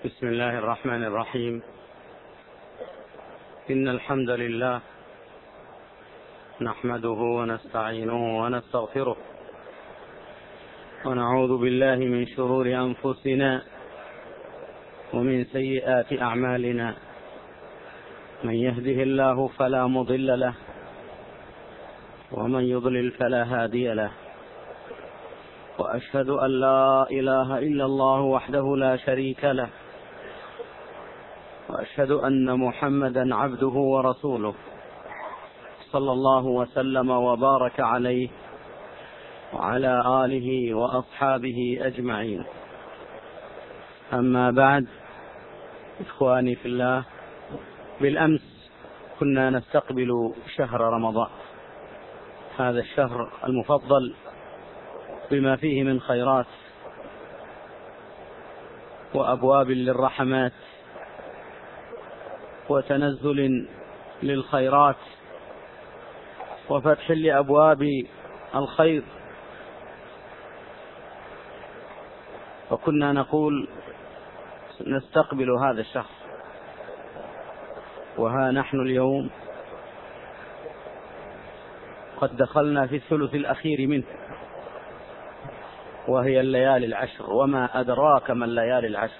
بسم الله الرحمن الرحيم. إن الحمد لله نحمده ونستعينه ونستغفره ونعوذ بالله من شرور أنفسنا ومن سيئات أعمالنا. من يهده الله فلا مضل له ومن يضلل فلا هادي له، وأشهد أن لا إله إلا الله وحده لا شريك له، وأشهد أن محمدا عبده ورسوله صلى الله وسلم وبارك عليه وعلى آله وأصحابه أجمعين. أما بعد، إخواني في الله، بالأمس كنا نستقبل شهر رمضان، هذا الشهر المفضل بما فيه من خيرات وأبواب للرحمات وتنزل للخيرات وفتح لأبواب الخير. وكنا نقول نستقبل هذا الشهر، وها نحن اليوم قد دخلنا في الثلث الأخير منه، وهي الليالي العشر، وما أدراك ما الليالي العشر.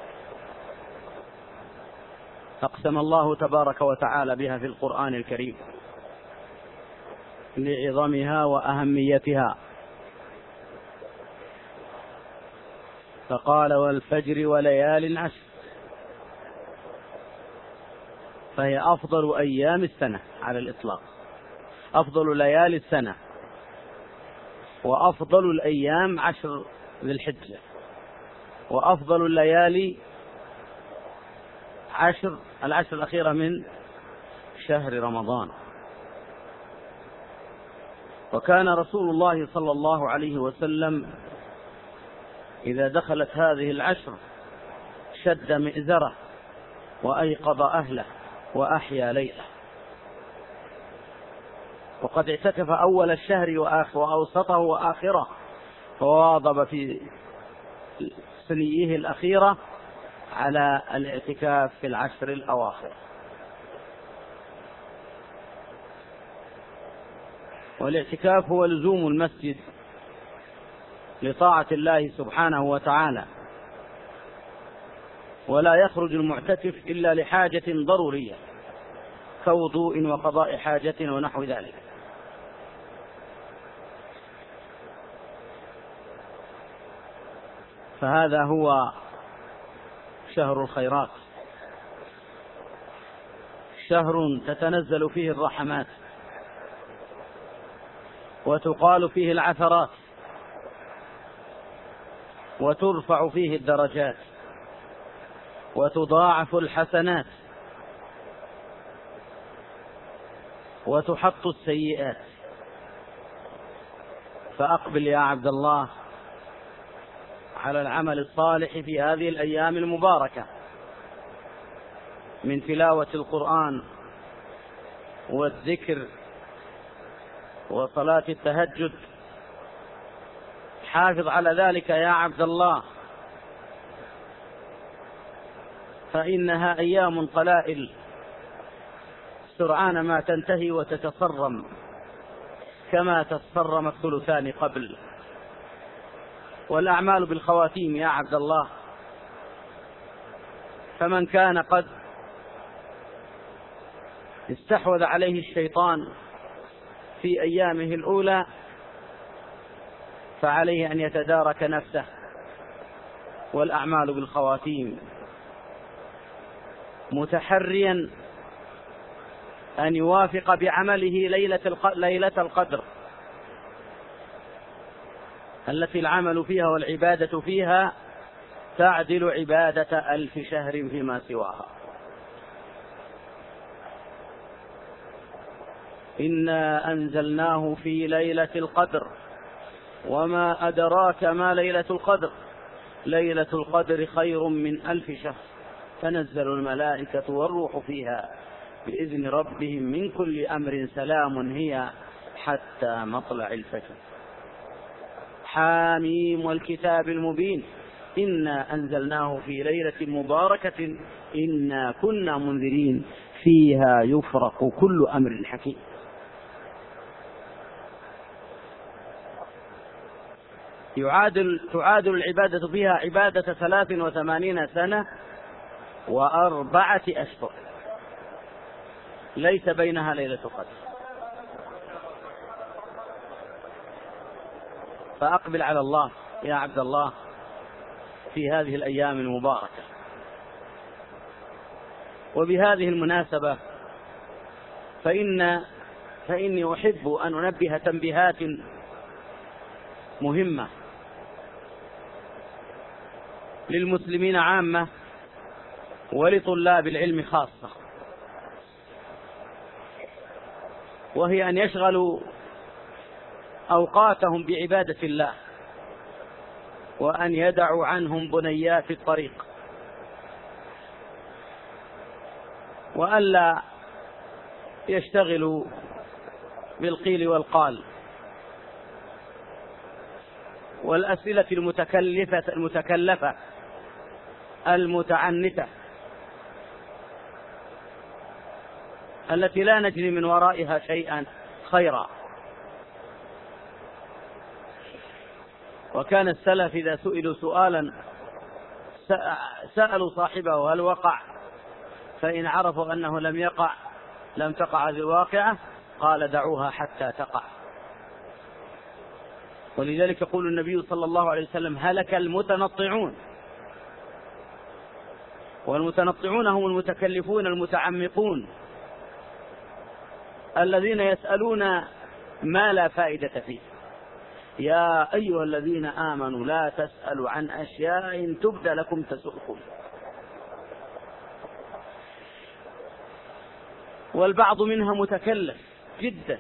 أقسم الله تبارك وتعالى بها في القرآن الكريم لعظمها وأهميتها، فقال: والفجر وليال عشر، فهي أفضل أيام السنة على الإطلاق، أفضل ليالي السنة، وأفضل الأيام 10 ذي الحجة، وأفضل الليالي 10 العشر الأخيرة من شهر رمضان. وكان رسول الله صلى الله عليه وسلم إذا دخلت هذه العشر شد مئزره وأيقظ أهله وأحيا ليله. وقد اعتكف أول الشهر وأوسطه وآخره، وواظب في سنيه الأخيرة على الاعتكاف في العشر الأواخر. والاعتكاف هو لزوم المسجد لطاعة الله سبحانه وتعالى، ولا يخرج المعتكف إلا لحاجة ضرورية كوضوء وقضاء حاجة ونحو ذلك. فهذا هو شهر الخيرات، شهر تتنزل فيه الرحمات وتقال فيه العثرات وترفع فيه الدرجات وتضاعف الحسنات وتحط السيئات. فأقبل يا عبد الله على العمل الصالح في هذه الأيام المباركة من تلاوة القرآن والذكر وصلاة التهجد. حافظ على ذلك يا عبد الله، فإنها أيام قلائل سرعان ما تنتهي وتتصرم كما تصرم الثلثان قبل. والأعمال بالخواتيم يا عبد الله، فمن كان قد استحوذ عليه الشيطان في أيامه الأولى فعليه أن يتدارك نفسه، والأعمال بالخواتيم، متحريا أن يوافق بعمله ليلة القدر التي العمل فيها والعبادة فيها تعدل عبادة 1000 شهر فيما سواها. إنا أنزلناه في ليلة القدر وما أدراك ما ليلة القدر، ليلة القدر خير من 1000 شهر، تنزل الملائكة والروح فيها بإذن ربهم من كل أمر، سلام هي حتى مطلع الفجر. حاميم والكتاب المبين إنا أنزلناه في ليلة مباركة إنا كنا منذرين فيها يفرق كل أمر حكيم. تعادل العبادة فيها عبادة 83 سنة و4 أشهر، ليس بينها ليلة القدر. فأقبل على الله يا عبد الله في هذه الأيام المباركة. وبهذه المناسبة فإني أحب أن أنبه تنبيهات مهمة للمسلمين عامة ولطلاب العلم خاصة، وهي أن يشغلوا أوقاتهم بعبادة الله، وأن يدعوا عنهم بنيات الطريق، وألا يشتغلوا بالقيل والقال والأسئلة المتكلفة المتعنتة التي لا نجري من ورائها شيئا خيرا. وكان السلف إذا سئلوا سؤالا سألوا صاحبه هل وقع، فإن عرفوا أنه لم يقع لم تقع هذه الواقعة قال دعوها حتى تقع. ولذلك يقول النبي صلى الله عليه وسلم هلك المتنطعون، والمتنطعون هم المتكلفون المتعمقون الذين يسألون ما لا فائدة فيه. يا أيها الذين آمنوا لا تسألوا عن أشياء تبدى لكم تسؤكم. والبعض منها متكلف جدا،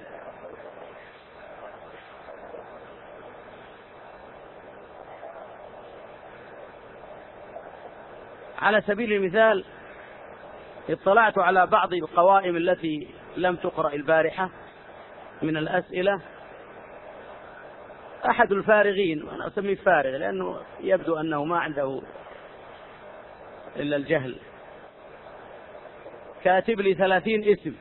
على سبيل المثال اطلعت على بعض القوائم التي لم تقرأ البارحة من الأسئلة. أحد الفارغين، وأنا أسميه فارغ لأنه يبدو أنه ما عنده إلا الجهل، كاتب لي 30 اسم،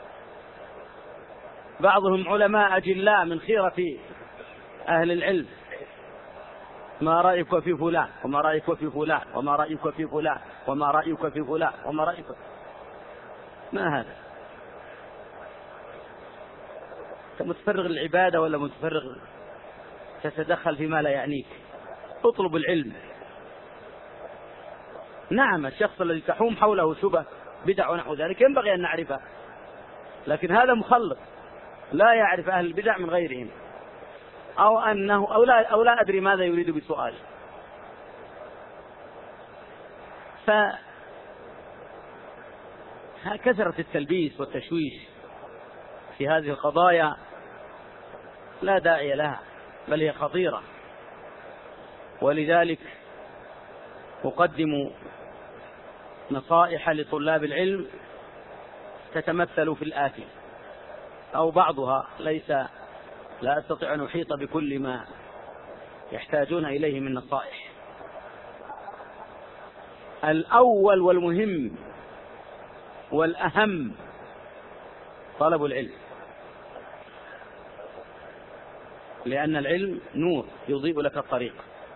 بعضهم علماء أجلاء من خيرة أهل العلم. ما رأيك في فلان، وما رأيك في فلان، وما رأيك في فلان، وما رأيك في فلان، وما رأيك. ما هذا؟ أنت متفرغ للعبادة ولا متفرغ تتدخل فيما لا يعنيك؟ اطلب العلم. نعم الشخص الذي تحوم حوله شبه بدع ونحو ذلك ينبغي أن نعرفه، لكن هذا مخلط لا يعرف أهل البدع من غيرهم، أو لا أدري ماذا يريد بسؤاله. فكثرة التلبيس والتشويش في هذه القضايا لا داعي لها، بل هي خطيرة. ولذلك أقدم نصائح لطلاب العلم تتمثل في الآتي، أو بعضها، لا أستطيع أن أحيط بكل ما يحتاجون إليه من نصائح. الأول والمهم والأهم طلب العلم، لأن العلم نور يضيء لك الطريق،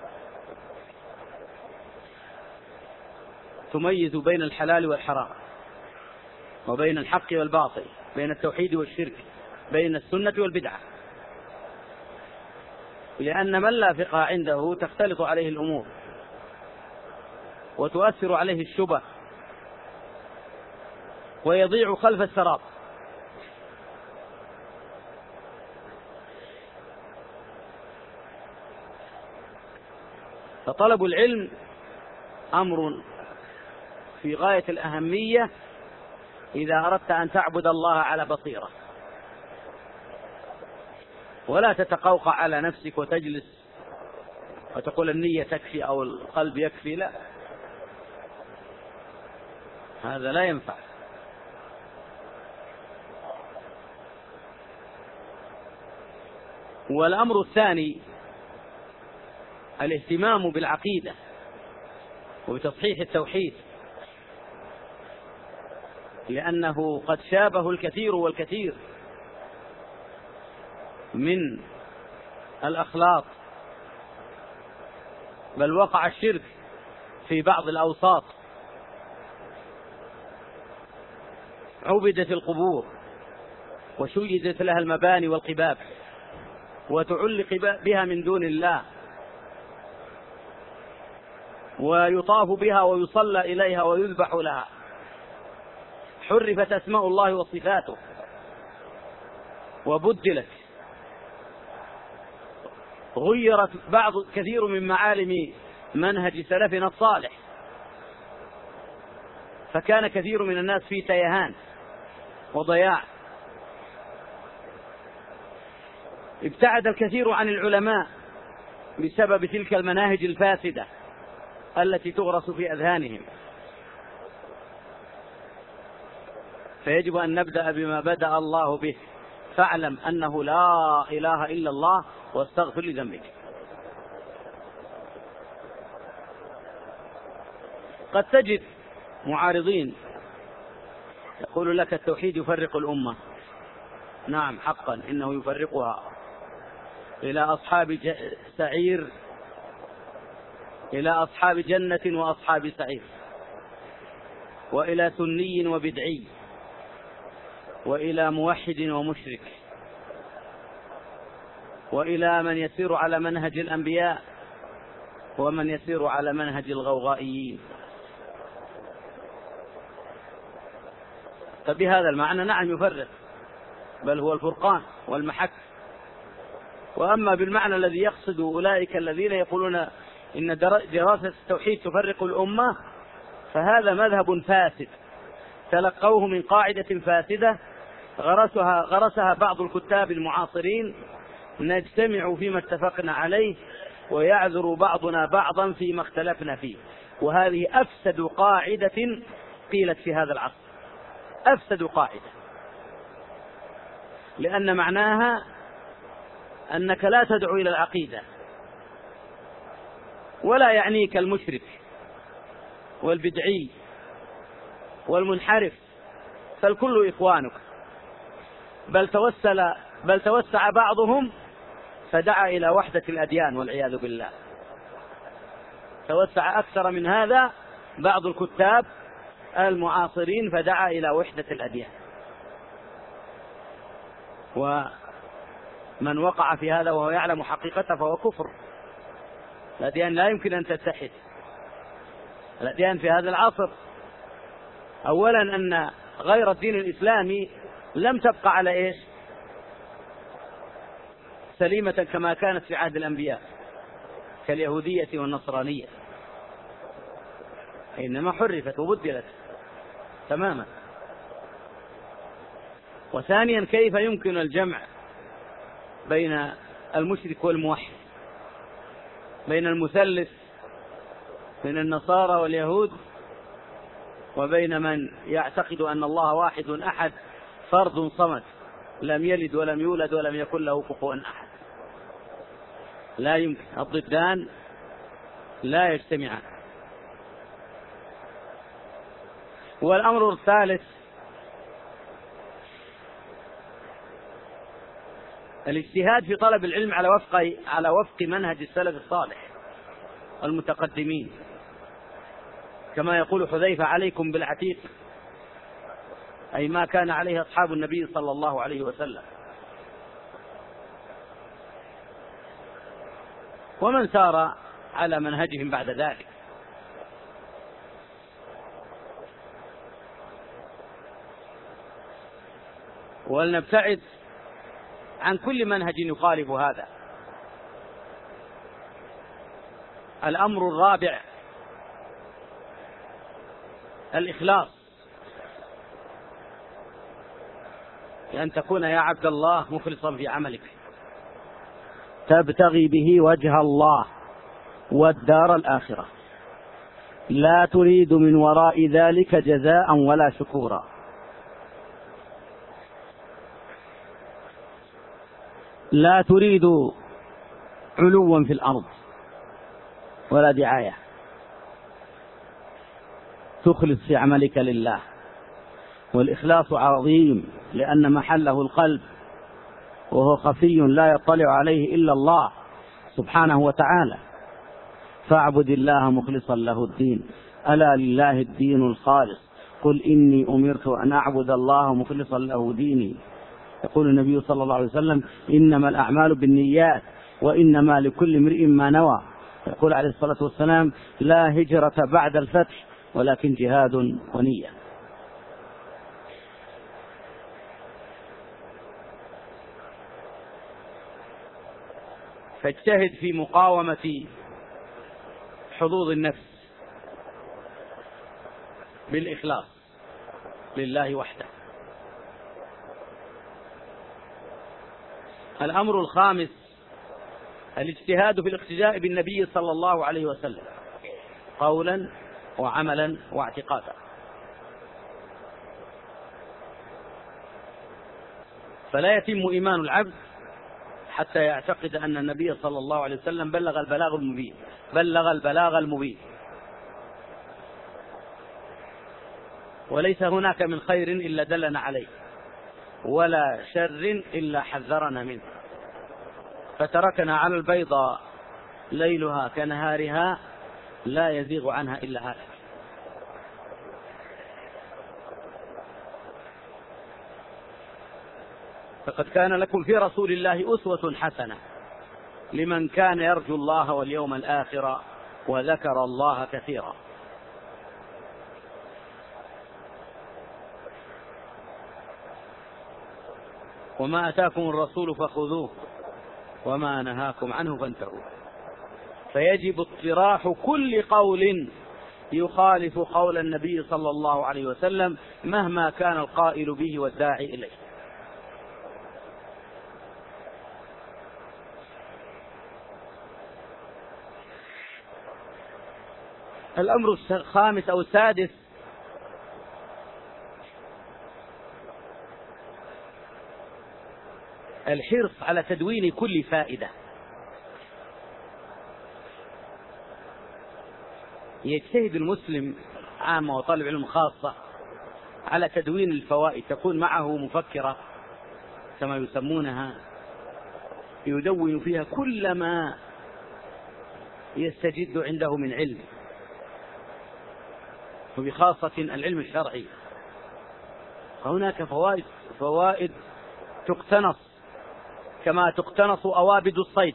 تميز بين الحلال والحرام، وبين الحق والباطل، بين التوحيد والشرك، بين السنة والبدعة. لأن من لا فقه عنده تختلط عليه الأمور وتؤثر عليه الشبه ويضيع خلف السراب. فطلب العلم أمر في غاية الأهمية إذا أردت أن تعبد الله على بصيرة، ولا تتقوقع على نفسك وتجلس وتقول النية تكفي أو القلب يكفي. لا، هذا لا ينفع. والأمر الثاني الاهتمام بالعقيدة وبتصحيح التوحيد، لأنه قد شابه الكثير والكثير من الأخلاق، بل وقع الشرك في بعض الأوساط، عبدت القبور وشيدت لها المباني والقباب وتعلق بها من دون الله، ويطاف بها ويصلى إليها ويذبح لها، حرفت أسماء الله وصفاته وبدلت، غيرت كثير من معالم منهج سلفنا الصالح، فكان كثير من الناس في تيهان وضياع. ابتعد الكثير عن العلماء بسبب تلك المناهج الفاسدة التي تغرس في أذهانهم. فيجب أن نبدأ بما بدأ الله به، فاعلم أنه لا إله إلا الله واستغفر لذنبك. قد تجد معارضين يقول لك التوحيد يفرق الأمة. نعم حقا إنه يفرقها إلى أصحاب سعير، إلى أصحاب جنة وأصحاب سعير، وإلى سني وبدعي، وإلى موحد ومشرك، وإلى من يسير على منهج الأنبياء ومن يسير على منهج الغوغائيين. فبهذا المعنى نعم يفرق، بل هو الفرقان والمحك. وأما بالمعنى الذي يقصد أولئك الذين يقولون إن دراسة التوحيد تفرق الأمة، فهذا مذهب فاسد تلقوه من قاعدة فاسدة غرسها بعض الكتاب المعاصرين. نجتمع فيما اتفقنا عليه ويعذر بعضنا بعضا فيما اختلفنا فيه، وهذه أفسد قاعدة قيلت في هذا العصر، أفسد قاعدة، لأن معناها أنك لا تدعو إلى العقيدة، ولا يعنيك المشرك والبدعي والمنحرف، فالكل إخوانك، بل توسع بعضهم فدعا إلى وحدة الأديان والعياذ بالله. توسع أكثر من هذا بعض الكتاب المعاصرين فدعا إلى وحدة الأديان، ومن وقع في هذا وهو يعلم حقيقته فهو كفر. الأديان لا يمكن أن تتحد. الأديان في هذا العصر أولا أن غير الدين الإسلامي لم تبقى على إيش؟ سليمة كما كانت في عهد الأنبياء كاليهودية والنصرانية، إنما حرفت وبدلت تماما. وثانيا كيف يمكن الجمع بين المشرك والموحد، بين المثلث بين النصارى واليهود وبين من يعتقد أن الله واحد أحد فرد صمد لم يلد ولم يولد ولم يكن له كفوا أحد؟ لا يمكن، الضدان لا يجتمعان. والأمر الثالث الاجتهاد في طلب العلم على وفق منهج السلف الصالح المتقدمين، كما يقول حذيفة: عليكم بالعتيق، أي ما كان عليه أصحاب النبي صلى الله عليه وسلم، ومن سار على منهجهم بعد ذلك. ولنبتعد عن كل منهج يخالف هذا. الأمر الرابع الإخلاص، بأن تكون يا عبد الله مخلصا في عملك تبتغي به وجه الله والدار الآخرة، لا تريد من وراء ذلك جزاء ولا شكورا. لا تريد علوا في الأرض ولا دعاية، تخلص في عملك لله. والإخلاص عظيم لأن محله القلب، وهو خفي لا يطلع عليه إلا الله سبحانه وتعالى. فاعبد الله مخلصا له الدين، ألا لله الدين الخالص، قل إني أمرت أن أعبد الله مخلصا له ديني. يقول النبي صلى الله عليه وسلم: إنما الأعمال بالنيات وإنما لكل امرئ ما نوى. يقول عليه الصلاة والسلام: لا هجرة بعد الفتح ولكن جهاد ونية. فاجتهد في مقاومة حظوظ النفس بالإخلاص لله وحده. الأمر الخامس الاجتهاد في الاقتداء بالنبي صلى الله عليه وسلم قولا وعملا واعتقادا. فلا يتم إيمان العبد حتى يعتقد أن النبي صلى الله عليه وسلم بلغ البلاغ المبين، وليس هناك من خير إلا دلنا عليه، ولا شر إلا حذرنا منه، فتركنا على البيضاء ليلها كنهارها لا يزيغ عنها إلا هالك. فقد كان لكم في رسول الله أسوة حسنة لمن كان يرجو الله واليوم الآخر وذكر الله كثيرا. وما أتاكم الرسول فخذوه وما نهاكم عنه فانتهوا. فيجب اطراح كل قول يخالف قول النبي صلى الله عليه وسلم مهما كان القائل به والداعي إليه. الأمر الخامس أو السادس الحرص على تدوين كل فائدة. يجتهد المسلم عامة وطالب علم خاصة على تدوين الفوائد، تكون معه مفكرة كما يسمونها، يدون فيها كل ما يستجد عنده من علم، وبخاصة العلم الشرعي. هناك فوائد تقتنص كما تقتنص أوابد الصيد.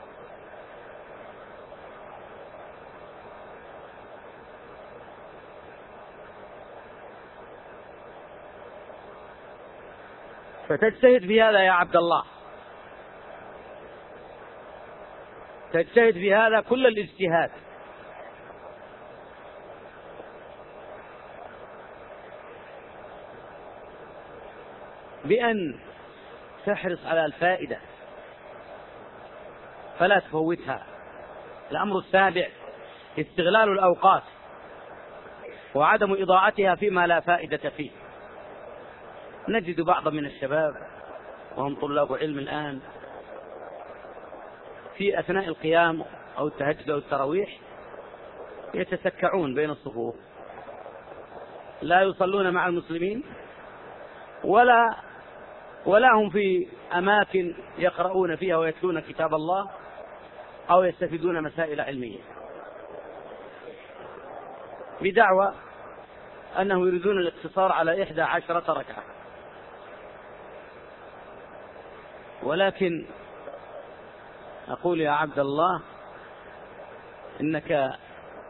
فتجتهد في هذا يا عبد الله، تجتهد في هذا كل الاجتهاد، بأن تحرص على الفائدة فلا تفوتها. الأمر السابع استغلال الأوقات وعدم إضاعتها فيما لا فائدة فيه. نجد بعض من الشباب وهم طلاب علم الآن في أثناء القيام أو التهجد أو التراويح يتسكعون بين الصفوف، لا يصلون مع المسلمين ولا هم في أماكن يقرؤون فيها ويتلون كتاب الله أو يستفيدون مسائل علمية، بدعوى أنه يريدون الاقتصار على 11 ركعة. ولكن أقول يا عبد الله إنك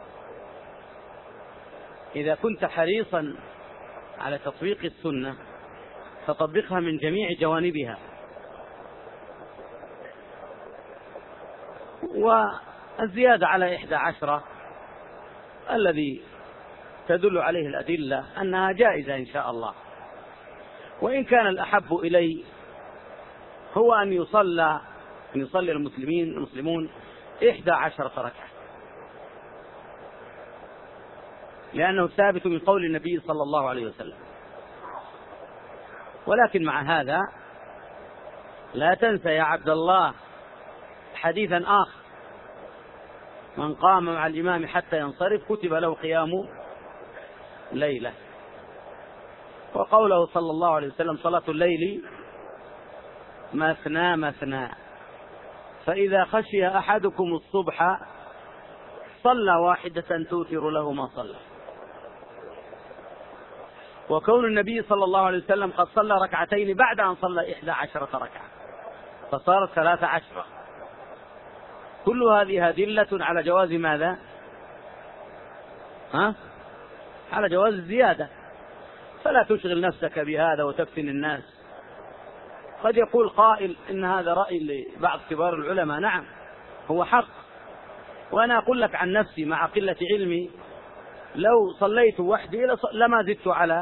إذا كنت حريصا على تطبيق السنة فطبقها من جميع جوانبها، والزيادة على 11 الذي تدل عليه الأدلة أنها جائزة إن شاء الله. وإن كان الأحب إلي هو أن يصلي المسلمون 11 ركعة، لأنه ثابت من قول النبي صلى الله عليه وسلم. ولكن مع هذا لا تنسى يا عبد الله حديثا آخر: من قام مع الإمام حتى ينصرف كتب له قيام ليلة. وقوله صلى الله عليه وسلم صلاة الليل مثنى مثنى، فإذا خشي أحدكم الصبح صلى واحدة توتر له ما صلى. وكون النبي صلى الله عليه وسلم قد صلى ركعتين بعد أن صلى 11 ركعة فصارت 13، كل هذه أدلة على جواز ماذا؟ على جواز الزيادة. فلا تشغل نفسك بهذا وتفتن الناس. قد يقول قائل إن هذا رأي لبعض كبار العلماء، نعم هو حق، وأنا أقول لك عن نفسي مع قلة علمي لو صليت وحدي لما زدت على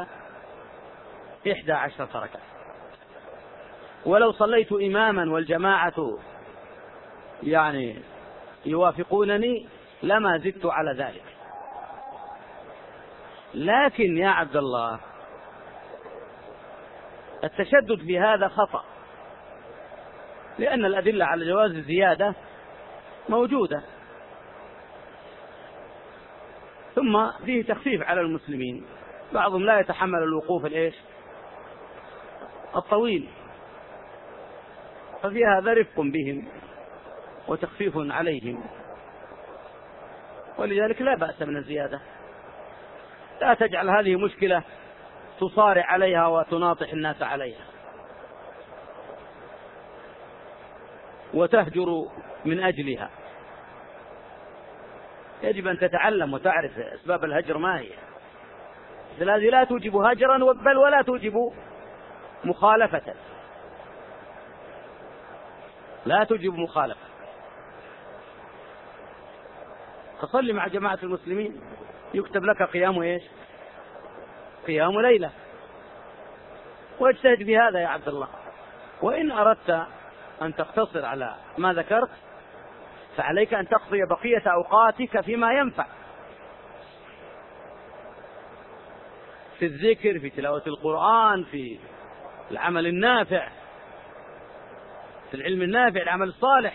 11 ركعة، ولو صليت إماما والجماعة يعني يوافقونني لما زدت على ذلك. لكن يا عبد الله التشدد في هذا خطأ، لأن الأدلة على جواز الزيادة موجودة، ثم فيه تخفيف على المسلمين، بعضهم لا يتحمل الوقوف الطويل، ففي هذا رفق بهم وتخفيف عليهم، ولذلك لا بأس من الزيادة. لا تجعل هذه مشكلة تصارع عليها وتناطح الناس عليها وتهجر من أجلها. يجب أن تتعلم وتعرف أسباب الهجر ما هي. هذه لا توجب هجرا بل ولا توجب مخالفة، لا توجب مخالفة. تصلي مع جماعة المسلمين يكتب لك قيام قيام ليلة، واجتهد بهذا يا عبد الله. وإن أردت أن تقتصر على ما ذكرت فعليك أن تقضي بقية أوقاتك فيما ينفع، في الذكر، في تلاوة القرآن، في العمل النافع، في العلم النافع، العمل الصالح.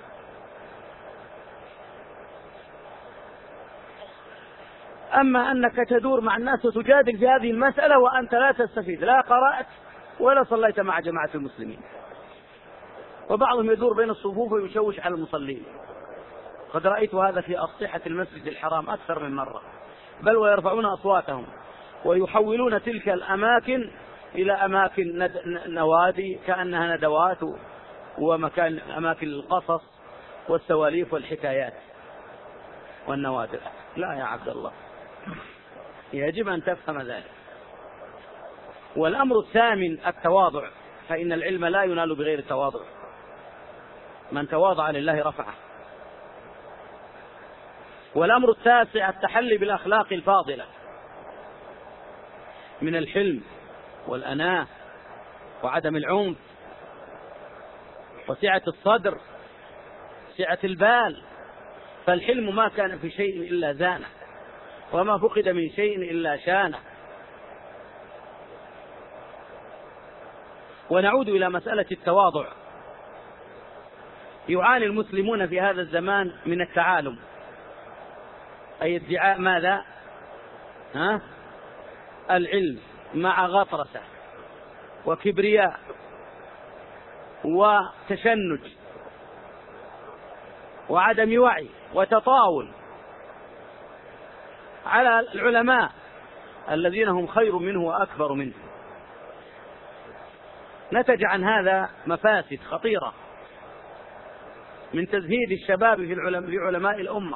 أما أنك تدور مع الناس وتجادل في هذه المسألة وأنت لا تستفيد، لا قرأت ولا صليت مع جماعة المسلمين. وبعضهم يدور بين الصفوف ويشوش على المصلين. قد رأيت هذا في أسطحة المسجد الحرام أكثر من مرة، بل ويرفعون أصواتهم ويحولون تلك الأماكن إلى أماكن نوادي كأنها ندوات ومكان أماكن القصص والسواليف والحكايات والنوادر. لا يا عبد الله، يجب أن تفهم ذلك. والأمر الثامن التواضع، فإن العلم لا ينال بغير التواضع، من تواضع لله رفعه. والأمر التاسع التحلي بالأخلاق الفاضلة من الحلم والأناة وعدم العنف وسعة الصدر، سعة البال. فالحلم ما كان في شيء إلا زانه، وما فقد من شيء إلا شانه. ونعود إلى مسألة التواضع. يعاني المسلمون في هذا الزمان من التعالم، أي ادعاء ماذا؟ العلم مع غطرسة وكبرياء وتشنج وعدم وعي وتطاول على العلماء الذين هم خير منه وأكبر منه. نتج عن هذا مفاسد خطيرة من تزهيد الشباب في علماء الأمة،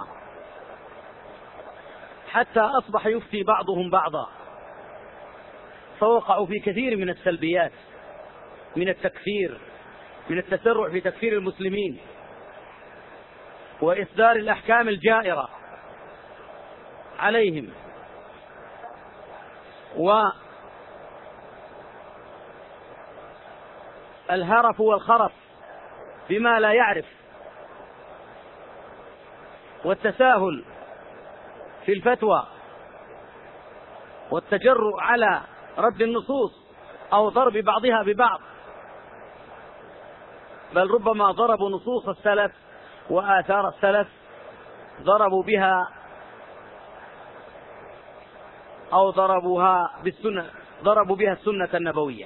حتى أصبح يفتي بعضهم بعضا، فوقعوا في كثير من السلبيات، من التكفير، من التسرع في تكفير المسلمين وإصدار الأحكام الجائرة عليهم، والهرف والخرف بما لا يعرف، والتساهل في الفتوى، والتجرؤ على رد النصوص أو ضرب بعضها ببعض، بل ربما ضربوا نصوص السلف وآثار السلف، ضربوا بها أو ضربوا بها السنة النبوية.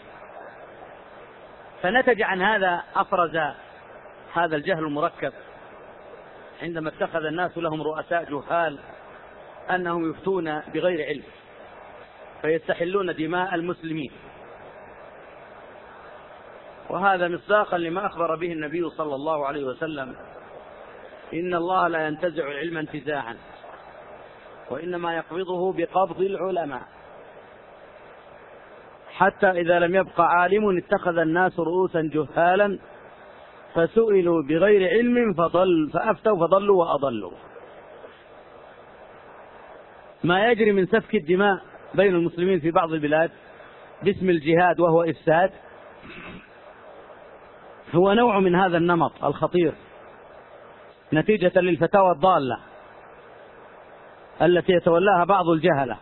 فنتج عن هذا أفرز هذا الجهل المركب عندما اتخذ الناس لهم رؤساء جهال أنهم يفتون بغير علم فيستحلون دماء المسلمين. وهذا مصداقا لما أخبر به النبي صلى الله عليه وسلم: إن الله لا ينتزع العلم انتزاعا وإنما يقبضه بقبض العلماء، حتى إذا لم يبق عالم اتخذ الناس رؤوسا جهالا فسئلوا بغير علم فأفتوا فضلوا وأضلوا. ما يجري من سفك الدماء بين المسلمين في بعض البلاد باسم الجهاد وهو إفساد هو نوع من هذا النمط الخطير، نتيجة للفتاوى الضالة التي يتولاها بعض الجهلة.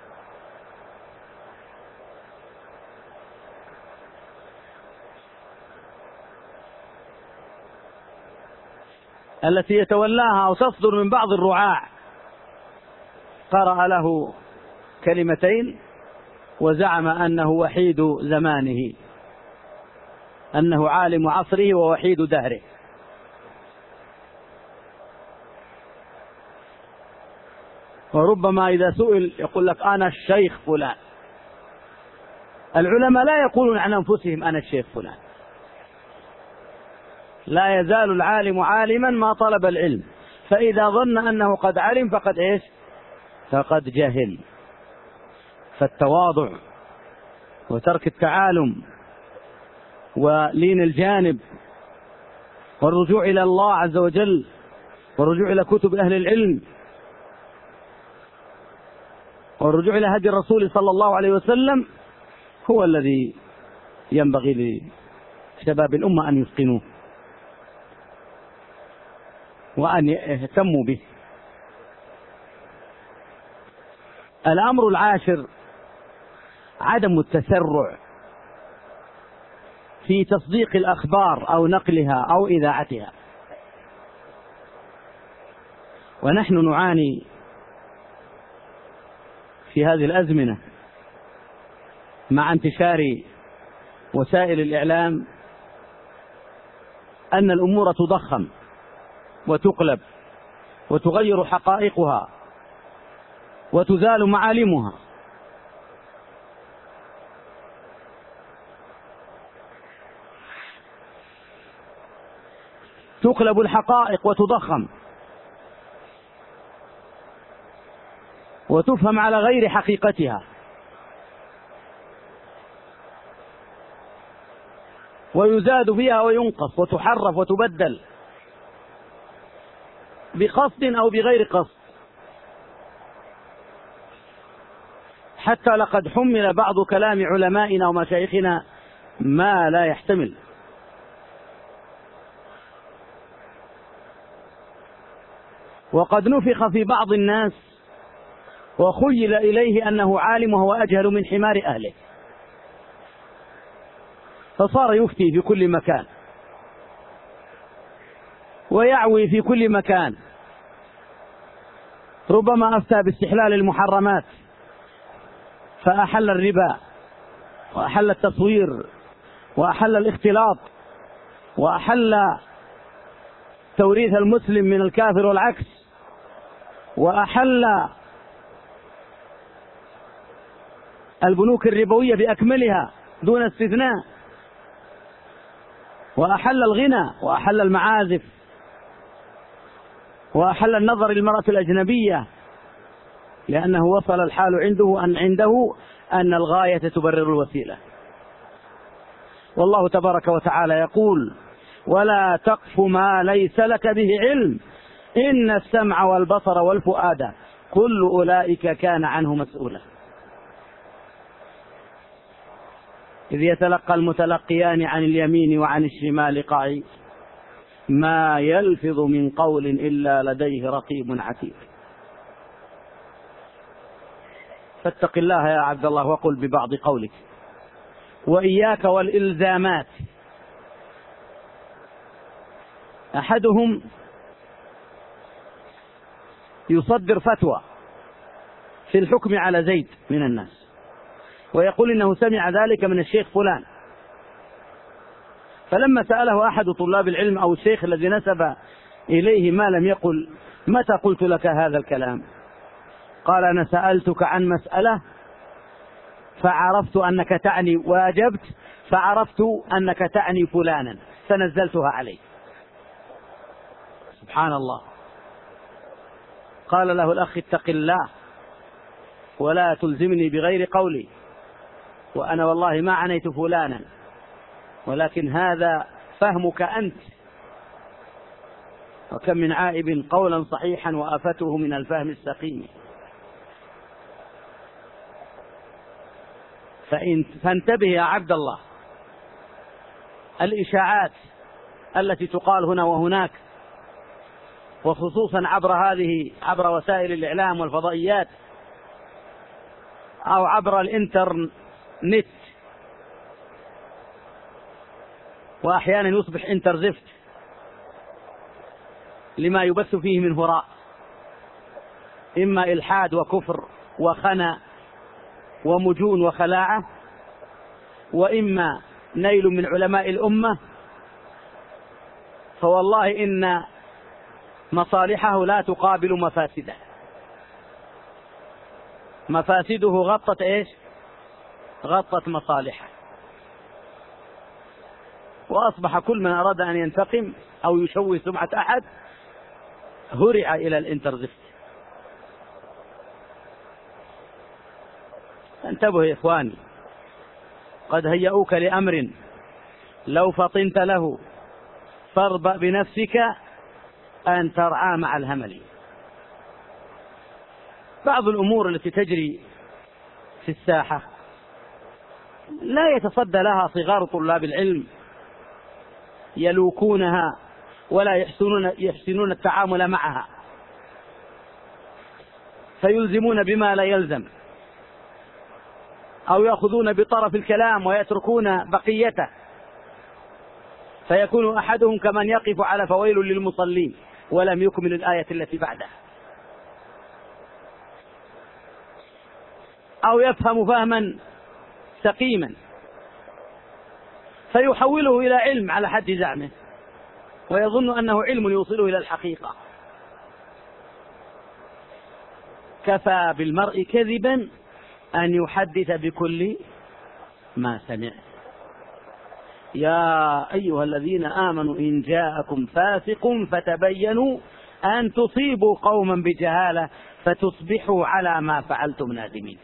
التي يتولاها أو تصدر من بعض الرعاع، قرأ له كلمتين وزعم أنه وحيد زمانه، أنه عالم عصره ووحيد دهره. وربما إذا سئل يقول لك أنا الشيخ فلان. العلماء لا يقولون عن أنفسهم أنا الشيخ فلان، لا يزال العالم عالما ما طلب العلم، فإذا ظن أنه قد علم فقد إيش؟ فقد جهل. فالتواضع وترك التعالم ولين الجانب والرجوع إلى الله عز وجل والرجوع إلى كتب أهل العلم والرجوع إلى هدي الرسول صلى الله عليه وسلم هو الذي ينبغي لشباب الأمة أن يتقنوه وأن يهتموا به. الأمر العاشر عدم التسرع في تصديق الأخبار أو نقلها أو إذاعتها. ونحن نعاني في هذه الأزمنة مع انتشار وسائل الإعلام أن الأمور تضخم وتقلب وتغير حقائقها وتزال معالمها. تقلب الحقائق وتضخم وتفهم على غير حقيقتها، ويزاد فيها وينقص وتحرف وتبدل بقصد أو بغير قصد، حتى لقد حمل بعض كلام علمائنا ومشايخنا ما لا يحتمل. وقد نفخ في بعض الناس وخيل إليه أنه عالم وهو أجهل من حمار أهله، فصار يفتي في كل مكان ويعوي في كل مكان. ربما أفتى باستحلال المحرمات فأحل الربا وأحل التصوير وأحل الاختلاط وأحل توريث المسلم من الكافر والعكس وأحل البنوك الربوية بأكملها دون استثناء وأحل الغنى وأحل المعازف وأحل النظر للمرأة الأجنبية، لأنه وصل الحال عنده أن الغاية تبرر الوسيلة. والله تبارك وتعالى يقول: ولا تقف ما ليس لك به علم إن السمع والبصر والفؤاد كل أولئك كان عنه مسؤولا. إذ يتلقى المتلقيان عن اليمين وعن الشمال قعيد ما يلفظ من قول إلا لديه رقيب عتيد. فاتق الله يا عبد الله وقل ببعض قولك، وإياك والإلزامات. أحدهم يصدر فتوى في الحكم على زيد من الناس، ويقول إنه سمع ذلك من الشيخ فلان. فلما سأله أحد طلاب العلم أو الشيخ الذي نسب إليه ما لم يقل: متى قلت لك هذا الكلام؟ قال: أنا سألتك عن مسألة فعرفت أنك تعني، واجبت فعرفت أنك تعني فلانا فنزلتها عليه. سبحان الله. قال له الأخ: اتق الله ولا تلزمني بغير قولي، وأنا والله ما عنيت فلانا، ولكن هذا فهمك أنت، وكم من عائب قولا صحيحا وآفته من الفهم السقيم. فانتبه يا عبد الله، الإشاعات التي تقال هنا وهناك، وخصوصا عبر وسائل الإعلام والفضائيات أو عبر الإنترنت، وأحيانا يصبح إنترزفت لما يبث فيه من هراء، إما إلحاد وكفر وخنا ومجون وخلاعة، وإما نيل من علماء الأمة، فوالله إن مصالحه لا تقابل مفاسده. مفاسده غطت إيش؟ غطت مصالحه. وأصبح كل من أراد أن ينتقم أو يشوه سمعة أحد هرع إلى الإنترزفت. انتبهوا يا إخواني، قد هيئوك لأمر لو فطنت له فاربأ بنفسك أن ترعى مع الهمل. بعض الأمور التي تجري في الساحة لا يتصدى لها صغار طلاب العلم، يلوكونها ولا يحسنون التعامل معها، فيلزمون بما لا يلزم، أو يأخذون بطرف الكلام ويتركون بقيته، فيكون أحدهم كمن يقف على فويل للمصلين ولم يكمل الآية التي بعدها، أو يفهم فهما سقيما فيحوله إلى علم على حد زعمه، ويظن أنه علم يوصله إلى الحقيقة. كفى بالمرء كذبا أن يحدث بكل ما سمع. يا أيها الذين آمنوا إن جاءكم فاسق فتبينوا أن تصيبوا قوما بجهالة فتصبحوا على ما فعلتم نادمين.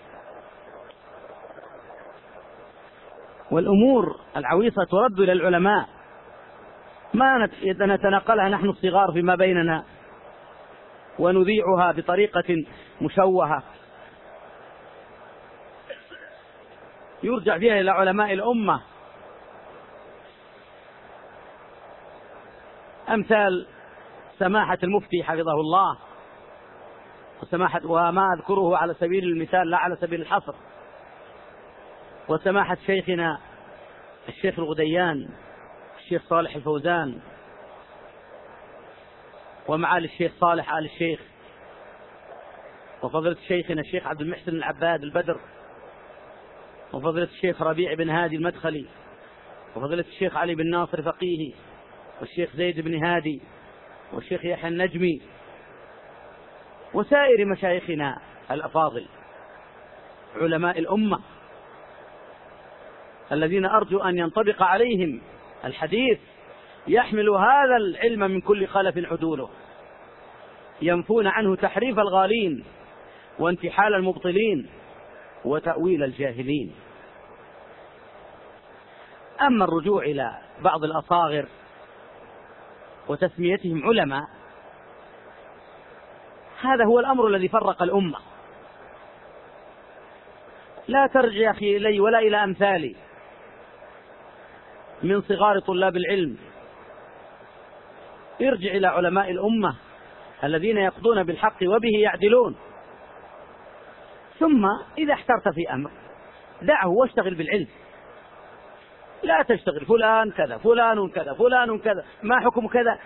والأمور العويصة ترد إلى العلماء، ما نتناقلها نحن الصغار فيما بيننا ونذيعها بطريقة مشوهة يرجع فيها إلى علماء الأمة، أمثال سماحة المفتي حفظه الله، وما أذكره على سبيل المثال لا على سبيل الحصر، وسماحة شيخنا الشيخ الغديان الشيخ صالح الفوزان، ومعالي الشيخ صالح آل الشيخ، وفضيلة شيخنا الشيخ عبد المحسن العباد البدر، وفضيلة الشيخ ربيع بن هادي المدخلي، وفضيلة الشيخ علي بن ناصر فقيهي، والشيخ زيد بن هادي، والشيخ يحيى النجمي، وسائر مشايخنا الأفاضل علماء الأمة الذين أرجو أن ينطبق عليهم الحديث: يحمل هذا العلم من كل خلف عدوله، ينفون عنه تحريف الغالين وانتحال المبطلين وتأويل الجاهلين. أما الرجوع إلى بعض الأصاغر وتسميتهم علماء، هذا هو الأمر الذي فرق الأمة. لا ترجع يا أخي إلي ولا إلى أمثالي من صغار طلاب العلم، ارجع إلى علماء الأمة الذين يقضون بالحق وبه يعدلون. ثم إذا احترت في أمر دعه واشتغل بالعلم، لا تشتغل فلان كذا فلان كذا فلان كذا ما حكم كذا،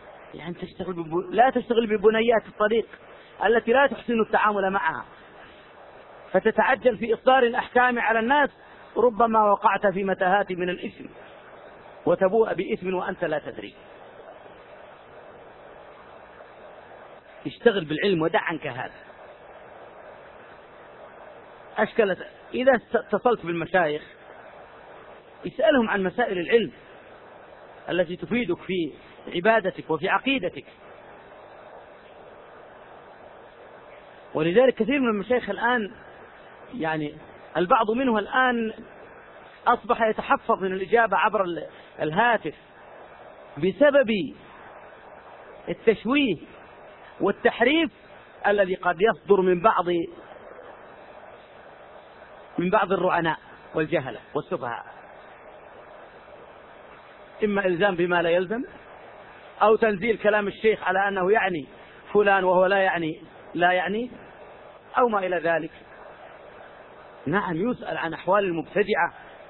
يعني لا تشتغل ببنيات الطريق التي لا تحسن التعامل معها، فتتعجل في إصدار الأحكام على الناس، ربما وقعت في متاهات من الإثم وتبوء بإثم وأنت لا تدري. اشتغل بالعلم ودع عنك هذا. أشكلت إذا اتصلت بالمشايخ اسألهم عن مسائل العلم التي تفيدك في عبادتك وفي عقيدتك. ولذلك كثير من المشايخ الآن يعني البعض منه الآن أصبح يتحفظ من الإجابة عبر الهاتف بسبب التشويه والتحريف الذي قد يصدر من بعض الرعناء والجهلة والسفهاء، إما إلزام بما لا يلزم، أو تنزيل كلام الشيخ على أنه يعني فلان وهو لا يعني أو ما إلى ذلك. نعم، يسأل عن أحوال المبتدعة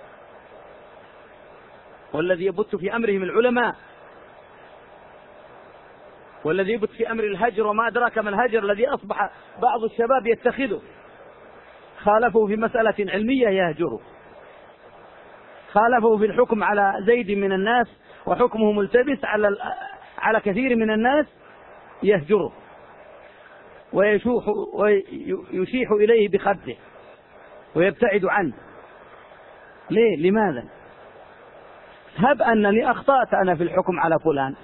والذي يبت في أمرهم العلماء، والذي يبت في أمر الهجر وما أدراك ما الهجر الذي أصبح بعض الشباب يتخذه. خالفوا في مسألة علمية يهجره، خالفوا في الحكم على زيد من الناس وحكمه ملتبس على كثير من الناس يهجره ويشيح إليه بخده ويبتعد عنه. ليه؟ لماذا؟ هب أنني أخطأت أنا في الحكم على فلان،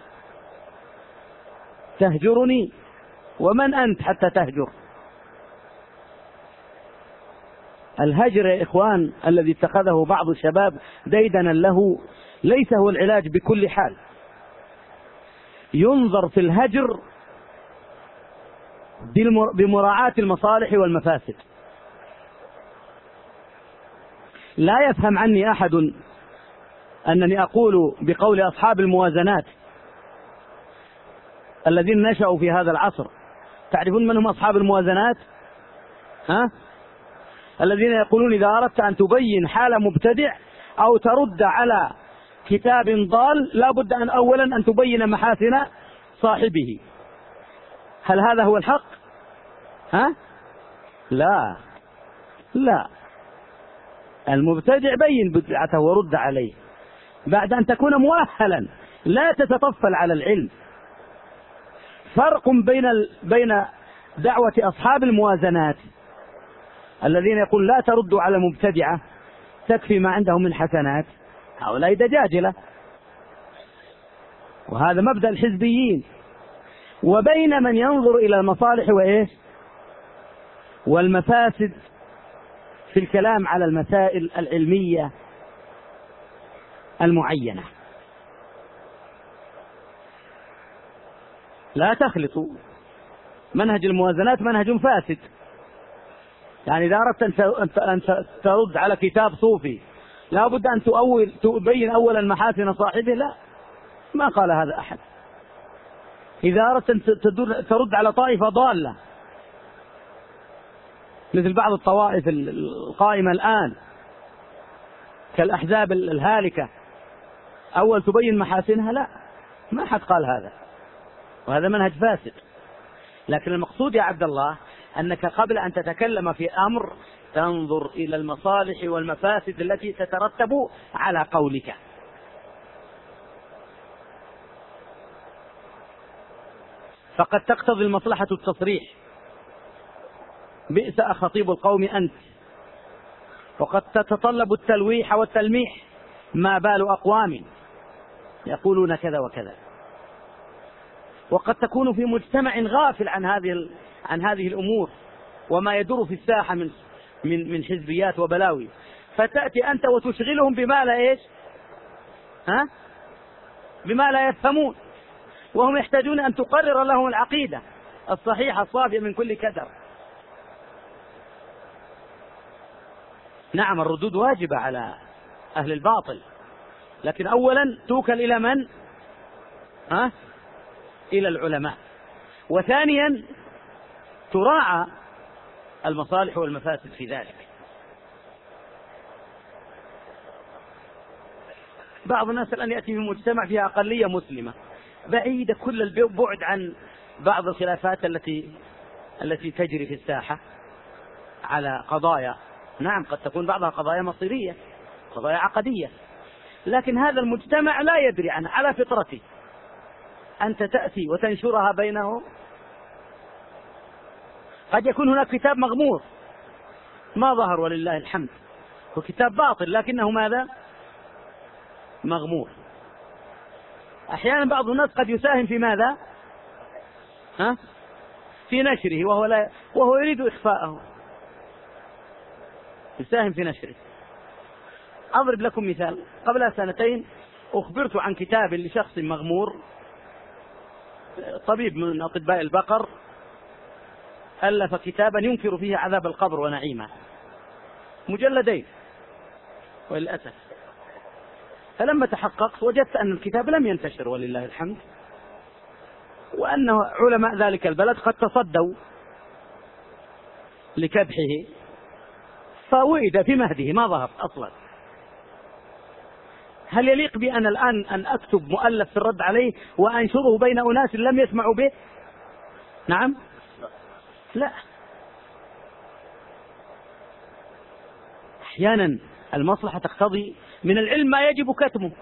تهجرني؟ ومن أنت حتى تهجر؟ الهجر يا إخوان الذي اتخذه بعض الشباب ديدنا له ليس هو العلاج بكل حال. ينظر في الهجر بمراعاة المصالح والمفاسد. لا يفهم عني أحد أنني أقول بقول أصحاب الموازنات الذين نشأوا في هذا العصر. تعرفون من هم أصحاب الموازنات؟ الذين يقولون إذا أردت أن تبين حال مبتدع أو ترد على كتاب ضال لا بد أن أولا أن تبين محاسن صاحبه. هل هذا هو الحق؟ لا، المبتدع بين بدعته ورد عليه بعد أن تكون مؤهلا، لا تتطفل على العلم. فرق بين دعوة أصحاب الموازنات الذين يقول لا تردوا على مبتدعة تكفي ما عندهم من حسنات، هؤلاء دجاجلة وهذا مبدأ الحزبيين، وبين من ينظر إلى المصالح والمفاسد في الكلام على المسائل العلمية المعينة. لا تخلطوا، منهج الموازنات منهج فاسد. يعني إذا أردت أن ترد على كتاب صوفي لا بد أن تبين أولا محاسن صاحبه، لا، ما قال هذا أحد. إذا أردت أن ترد على طائفة ضالة مثل بعض الطوائف القائمة الآن كالأحزاب الهالكة أول تبين محاسنها، لا، ما حد قال هذا، وهذا منهج فاسد. لكن المقصود يا عبد الله أنك قبل أن تتكلم في أمر تنظر إلى المصالح والمفاسد التي تترتب على قولك. فقد تقتضي المصلحة التصريح، بئس أخطيب القوم أنت، وقد تتطلب التلويح والتلميح، ما بال أقوام يقولون كذا وكذا. وقد تكون في مجتمع غافل عن هذه الأمور وما يدور في الساحة من حزبيات وبلاوي، فتأتي أنت وتشغلهم بما لا يفهمون، وهم يحتاجون أن تقرر لهم العقيدة الصحيحة الصافية من كل كدر. نعم، الردود واجبة على أهل الباطل، لكن أولا توكل إلى من؟ إلى العلماء. وثانيا تراعى المصالح والمفاسد في ذلك. بعض الناس الآن يأتي من مجتمع فيها أقلية مسلمة بعيدة كل البعد عن بعض الخلافات التي تجري في الساحة، على قضايا، نعم قد تكون بعضها قضايا مصيرية، قضايا عقدية، لكن هذا المجتمع لا يدري عنها على فطرته. أنت تأتي وتنشرها بينه. قد يكون هناك كتاب مغمور ما ظهر ولله الحمد، هو كتاب باطل لكنه ماذا؟ مغمور. أحيانا بعض الناس قد يساهم في ماذا؟ في نشره وهو يريد إخفاءه، يساهم في نشره. أضرب لكم مثال. قبل سنتين أخبرت عن كتاب لشخص مغمور، طبيب من أطباء البقر، ألف كتابا ينكر فيه عذاب القبر ونعيمه، مجلدين وللأسف. فلما تحققت وجدت أن الكتاب لم ينتشر ولله الحمد، وأن علماء ذلك البلد قد تصدوا لكبحه، فوئد في مهده ما ظهر أصلا. هل يليق بي أنا الآن أن أكتب مؤلف في الرد عليه وأنشره بين أناس لم يسمعوا به؟ نعم، لا. أحيانا المصلحة تقتضي من العلم ما يجب كتمه،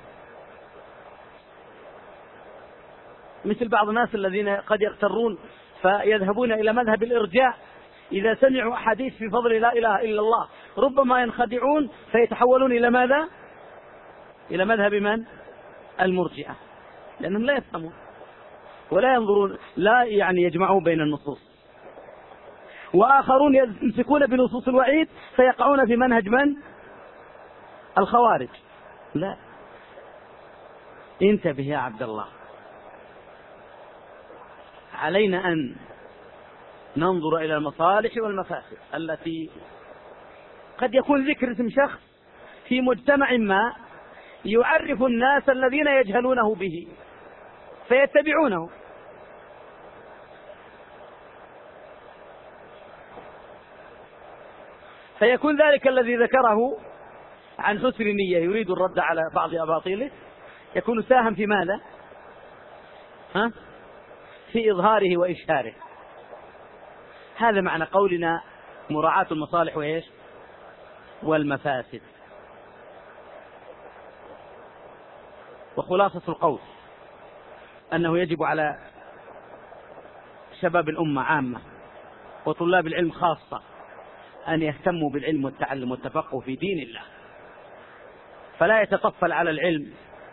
مثل بعض الناس الذين قد يغترون فيذهبون إلى مذهب الإرجاء، إذا سمعوا أحاديث في فضل لا إله إلا الله ربما ينخدعون فيتحولون إلى ماذا؟ إلى مذهب من؟ المرجئة، لأنهم لا يفهمون ولا ينظرون، لا يعني يجمعون بين النصوص. وآخرون يمسكون بنصوص الوعيد فيقعون في منهج من؟ الخوارج. لا، انتبه يا عبد الله، علينا أن ننظر إلى المصالح والمفاسد التي قد يكون ذكر اسم شخص في مجتمع ما يعرف الناس الذين يجهلونه به فيتبعونه. فيكون ذلك الذي ذكره عن حسن نية يريد الرد على بعض أباطيله يكون ساهم في ماذا؟ في إظهاره وإشهاره. هذا معنى قولنا مراعاة المصالح وإيش؟ والمفاسد. وخلاصة القول أنه يجب على شباب الأمة عامة وطلاب العلم خاصة أن يهتموا بالعلم والتعلم والتفقه في دين الله، فلا يتطفل على العلم،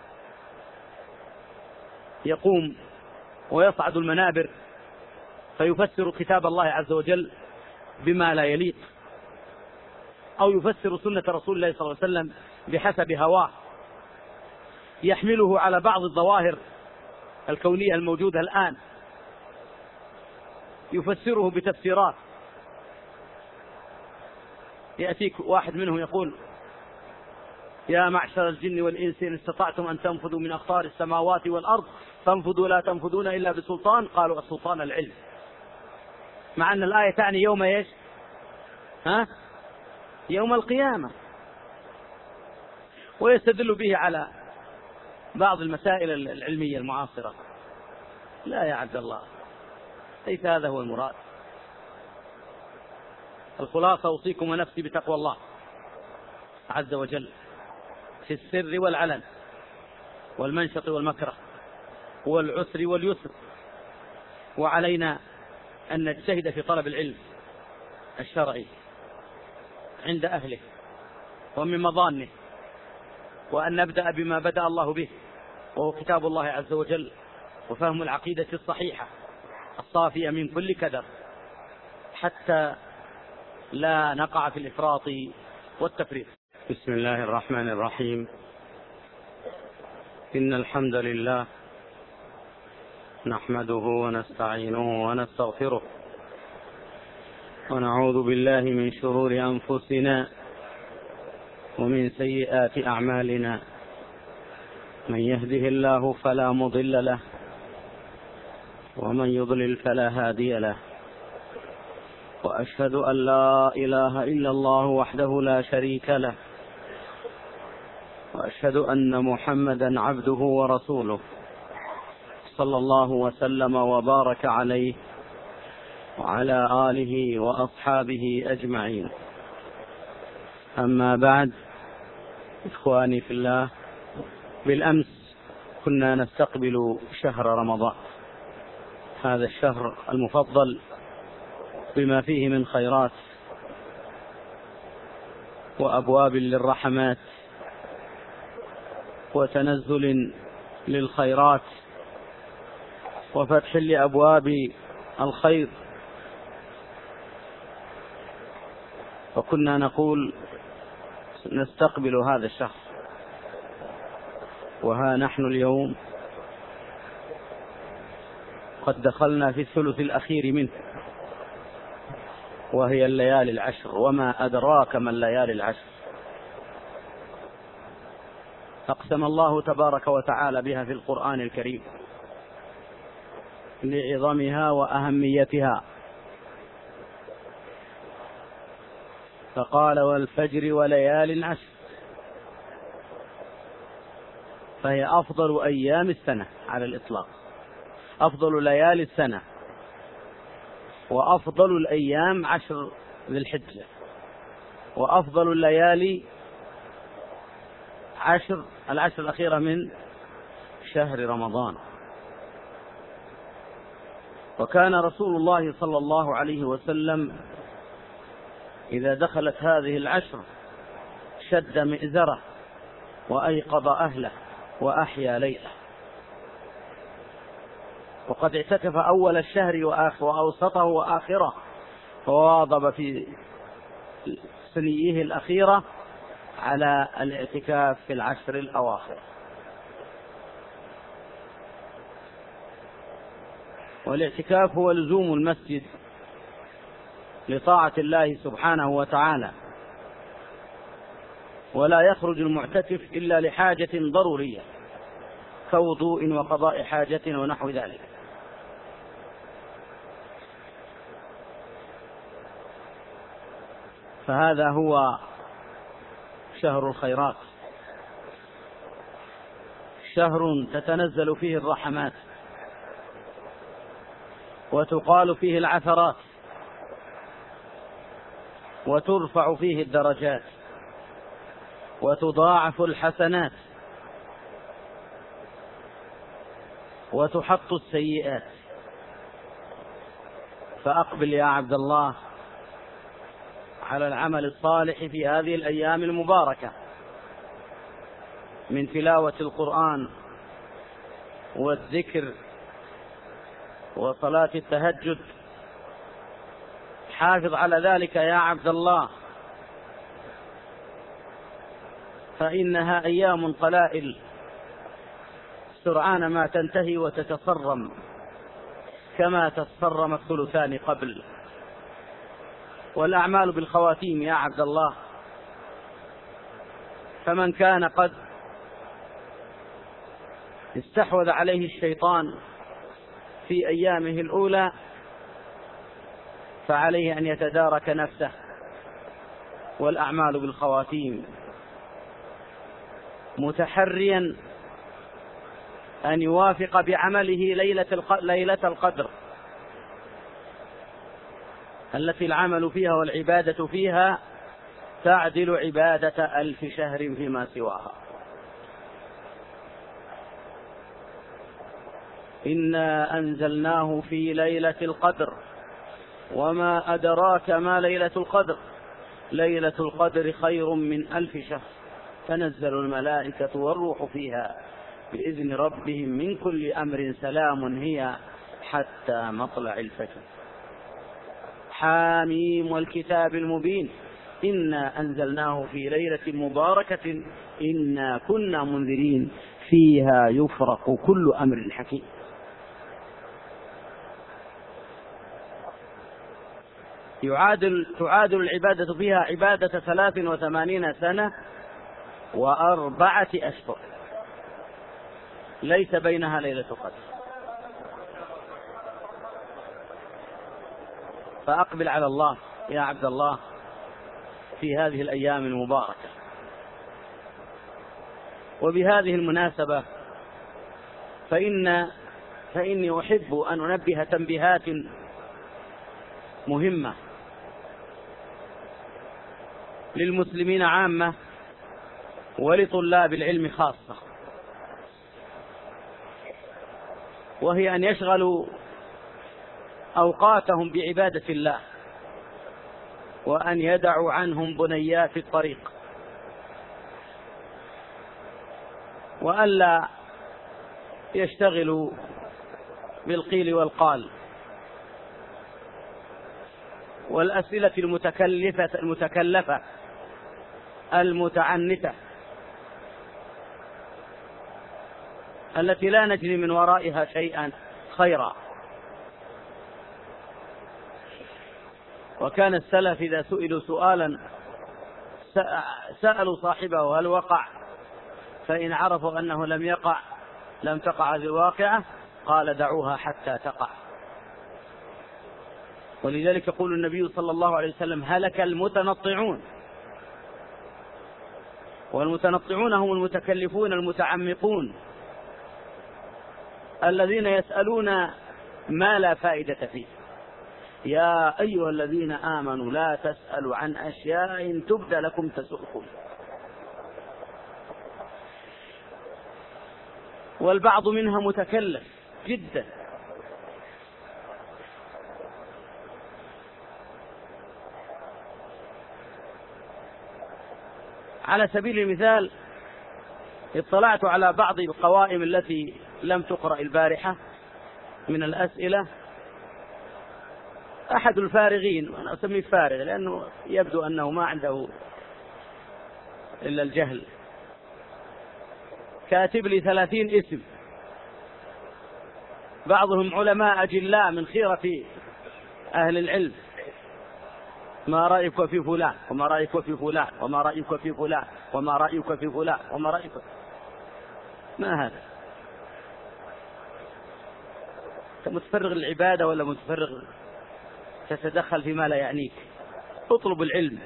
يقوم ويصعد المنابر فيفسر كتاب الله عز وجل بما لا يليق، أو يفسر سنة رسول الله صلى الله عليه وسلم بحسب هواه، يحمله على بعض الظواهر الكونية الموجودة الآن، يفسره بتفسيرات. يأتيك واحد منهم يقول: يا معشر الجن والإنس إن استطعتم أن تنفذوا من أقطار السماوات والأرض فانفذوا لا تنفذون إلا بسلطان. قالوا: السلطان العلم، مع أن الآية تعني يوم إيش؟ يوم القيامة. ويستدل به على بعض المسائل العلمية المعاصرة. لا يا عبد الله، ليس هذا هو المراد. الخلاصة: أوصيكم ونفسي بتقوى الله عز وجل في السر والعلن والمنشط والمكره والعسر واليسر. وعلينا أن نجتهد في طلب العلم الشرعي عند أهله ومن مظانه، وأن نبدأ بما بدأ الله به وهو كتاب الله عز وجل وفهم العقيدة الصحيحة الصافية من كل كدر، حتى لا نقع في الإفراط والتفريط. بسم الله الرحمن الرحيم. إن الحمد لله نحمده ونستعينه ونستغفره، ونعوذ بالله من شرور أنفسنا ومن سيئات أعمالنا. من يهده الله فلا مضل له، ومن يضلل فلا هادي له. وأشهد أن لا إله إلا الله وحده لا شريك له، وأشهد أن محمدا عبده ورسوله صلى الله وسلم وبارك عليه وعلى آله وأصحابه أجمعين. أما بعد، إخواني في الله، بالأمس كنا نستقبل شهر رمضان، هذا الشهر المفضل بما فيه من خيرات وأبواب للرحمات وتنزل للخيرات وفتح لأبواب الخير. وكنا نقول نستقبل هذا الشهر، وها نحن اليوم قد دخلنا في الثلث الأخير منه، وهي الليالي العشر، وما أدراك ما الليالي العشر. أقسم الله تبارك وتعالى بها في القرآن الكريم لعظمها وأهميتها، فقال: والفجر وليال عشر، فهي أفضل أيام السنة على الإطلاق، أفضل ليالي السنة، وأفضل الأيام 10 ذي الحجة، وأفضل الليالي 10 العشر الأخيرة من شهر رمضان. وكان رسول الله صلى الله عليه وسلم إذا دخلت هذه العشر شد مئزره وأيقظ أهله وأحيا ليله، وقد اعتكف أول الشهر وأوسطه وآخره، وواظب في سنيه الأخيرة على الاعتكاف في العشر الأواخر. والاعتكاف هو لزوم المسجد لطاعة الله سبحانه وتعالى، ولا يخرج المعتكف إلا لحاجة ضرورية كوضوء وقضاء حاجة ونحو ذلك. فهذا هو شهر الخيرات، شهر تتنزل فيه الرحمات وتقال فيه العثرات وترفع فيه الدرجات وتضاعف الحسنات وتحط السيئات. فأقبل يا عبد الله على العمل الصالح في هذه الأيام المباركة من تلاوة القرآن والذكر وصلاة التهجد. حافظ على ذلك يا عبد الله، فإنها أيام قلائل سرعان ما تنتهي وتتصرم كما تصرم الثلثان قبل. والأعمال بالخواتيم يا عبد الله، فمن كان قد استحوذ عليه الشيطان في أيامه الأولى فعليه أن يتدارك نفسه، والأعمال بالخواتيم، متحريا أن يوافق بعمله ليلة القدر التي العمل فيها والعبادة فيها تعدل عبادة 1000 شهر فيما سواها. إنا أنزلناه في ليلة القدر وما أدراك ما ليلة القدر، ليلة القدر خير من 1000 شهر، تنزل الملائكة والروح فيها بإذن ربهم من كل أمر، سلام هي حتى مطلع الفجر. حاميم والكتاب المبين، إنا أنزلناه في ليلة مباركة إنا كنا منذرين فيها يفرق كل أمر حكيم. تعادل العبادة فيها عبادة 83 سنة و4 أشهر، ليس بينها ليلة قدر. فأقبل على الله يا عبد الله في هذه الأيام المباركة. وبهذه المناسبة فإني أحب أن أنبه تنبيهات مهمة للمسلمين عامة ولطلاب العلم خاصة، وهي أن يشغلوا أوقاتهم بعبادة الله، وأن يدعوا عنهم بنيات الطريق، وألا يشتغلوا بالقيل والقال والأسئلة المتكلفة المتعنتة التي لا نجري من ورائها شيئا خيرا. وكان السلف إذا سئلوا سؤالا سألوا صاحبه هل وقع، فإن عرفوا أنه لم يقع لم تقع هذه الواقعة قال دعوها حتى تقع. ولذلك يقول النبي صلى الله عليه وسلم هلك المتنطعون، والمتنطعون هم المتكلفون المتعمقون الذين يسألون ما لا فائدة فيه. يا أيها الذين آمنوا لا تسألوا عن أشياء تبد لكم تسؤكم. والبعض منها متكلف جدا، على سبيل المثال اطلعت على بعض القوائم التي لم تقرأ البارحة من الأسئلة. أحد الفارغين، وأنا أسميه فارغ لأنه يبدو أنه ما عنده إلا الجهل، كاتب لي 30 اسم، بعضهم علماء أجلاء من خيرة أهل العلم. ما رأيك في فلان، وما رأيك في فلان، وما رأيك في فلان، وما رأيك في فلان، وما رأيك. ما هذا؟ أنت متفرغ للعبادة ولا متفرغ تتدخل فيما لا يعنيك؟ اطلب العلم.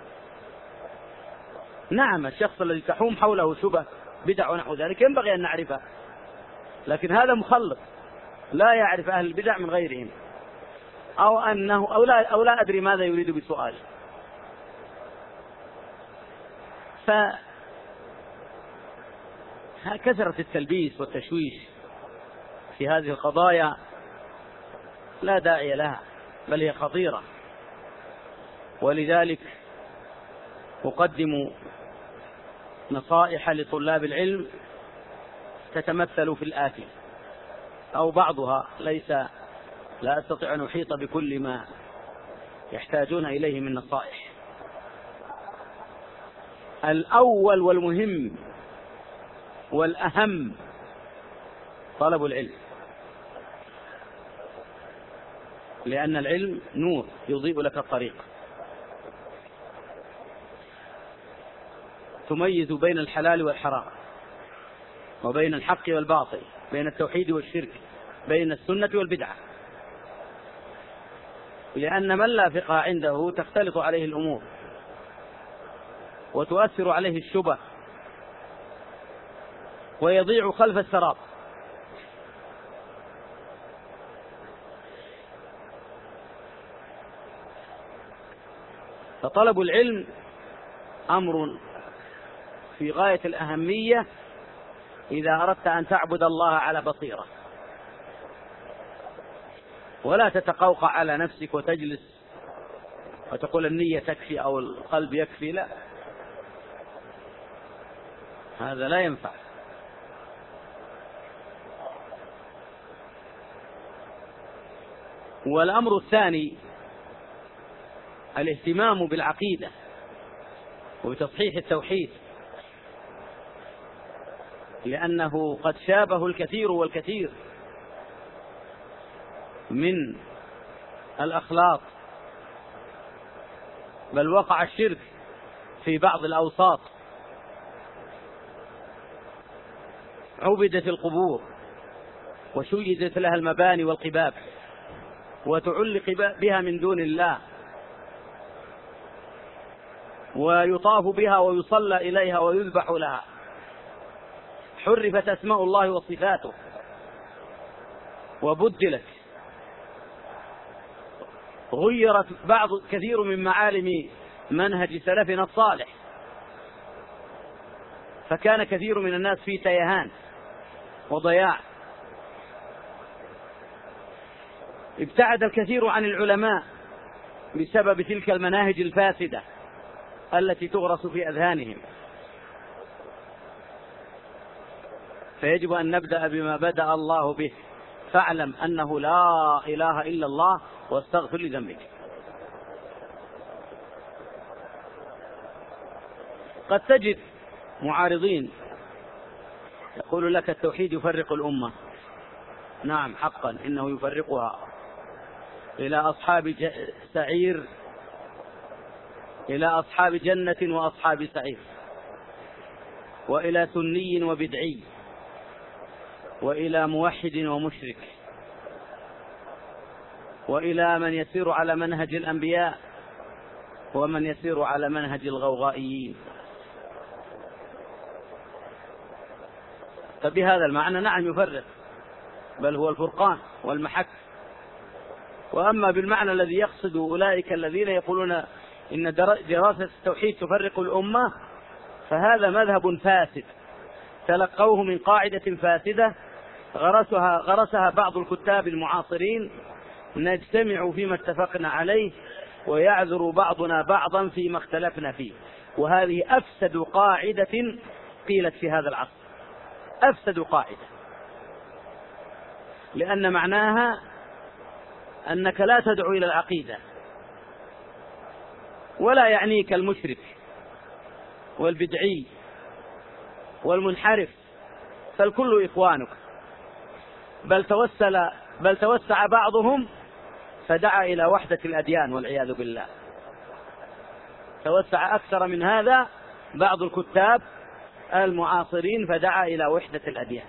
نعم الشخص الذي تحوم حوله شبه بدع ونحو ذلك ينبغي أن نعرفه، لكن هذا مخلط لا يعرف أهل البدع من غيرهم، أو لا أدري ماذا يريد بسؤال. فكثرة التلبيس والتشويش في هذه القضايا لا داعي لها، بل هي خطيرة. ولذلك أقدم نصائح لطلاب العلم تتمثل في الآتي، أو بعضها، لا أستطيع أن أحيط بكل ما يحتاجون إليه من نصائح. الأول والمهم والأهم طلب العلم، لأن العلم نور يضيء لك الطريق، تميز بين الحلال والحرام، وبين الحق والباطل، بين التوحيد والشرك، بين السنة والبدعة. لأن من لا فقه عنده تختلط عليه الأمور وتؤثر عليه الشبه ويضيع خلف السراب. فطلب العلم أمر في غاية الأهمية إذا أردت أن تعبد الله على بصيرة، ولا تتقوقع على نفسك وتجلس وتقول النية تكفي أو القلب يكفي. لا، هذا لا ينفع. والأمر الثاني الاهتمام بالعقيدة وبتصحيح التوحيد، لأنه قد شابه الكثير والكثير من الأخلاق، بل وقع الشرك في بعض الأوساط، عبدت القبور وشيدت لها المباني والقباب وتعلق بها من دون الله، ويطاف بها ويصلى إليها ويذبح لها، حرفت أسماء الله وصفاته وبدلت. غيرت كثير من معالم منهج سلفنا الصالح، فكان كثير من الناس في تيهان وضياع. ابتعد الكثير عن العلماء بسبب تلك المناهج الفاسدة التي تغرس في أذهانهم. فيجب أن نبدأ بما بدأ الله به، فاعلم أنه لا إله إلا الله واستغفر لذنبك. قد تجد معارضين يقول لك التوحيد يفرق الأمة. نعم حقا إنه يفرقها إلى أصحاب سعير، إلى أصحاب جنة وأصحاب سعير، وإلى سني وبدعي، وإلى موحد ومشرك، وإلى من يسير على منهج الأنبياء ومن يسير على منهج الغوغائيين. فبهذا المعنى نعم يفرق، بل هو الفرقان والمحك. وأما بالمعنى الذي يقصد أولئك الذين يقولون إن دراسة التوحيد تفرق الأمة، فهذا مذهب فاسد تلقوه من قاعدة فاسدة غرسها بعض الكتاب المعاصرين. نجتمع فيما اتفقنا عليه ويعذر بعضنا بعضا فيما اختلفنا فيه، وهذه أفسد قاعدة قيلت في هذا العصر، أفسد قاعدة، لأن معناها أنك لا تدعو إلى العقيدة، ولا يعنيك المشرك والبدعي والمنحرف، فالكل إخوانك، بل توسع بعضهم فدعا إلى وحدة الأديان والعياذ بالله. توسع أكثر من هذا بعض الكتاب المعاصرين فدعا إلى وحدة الأديان.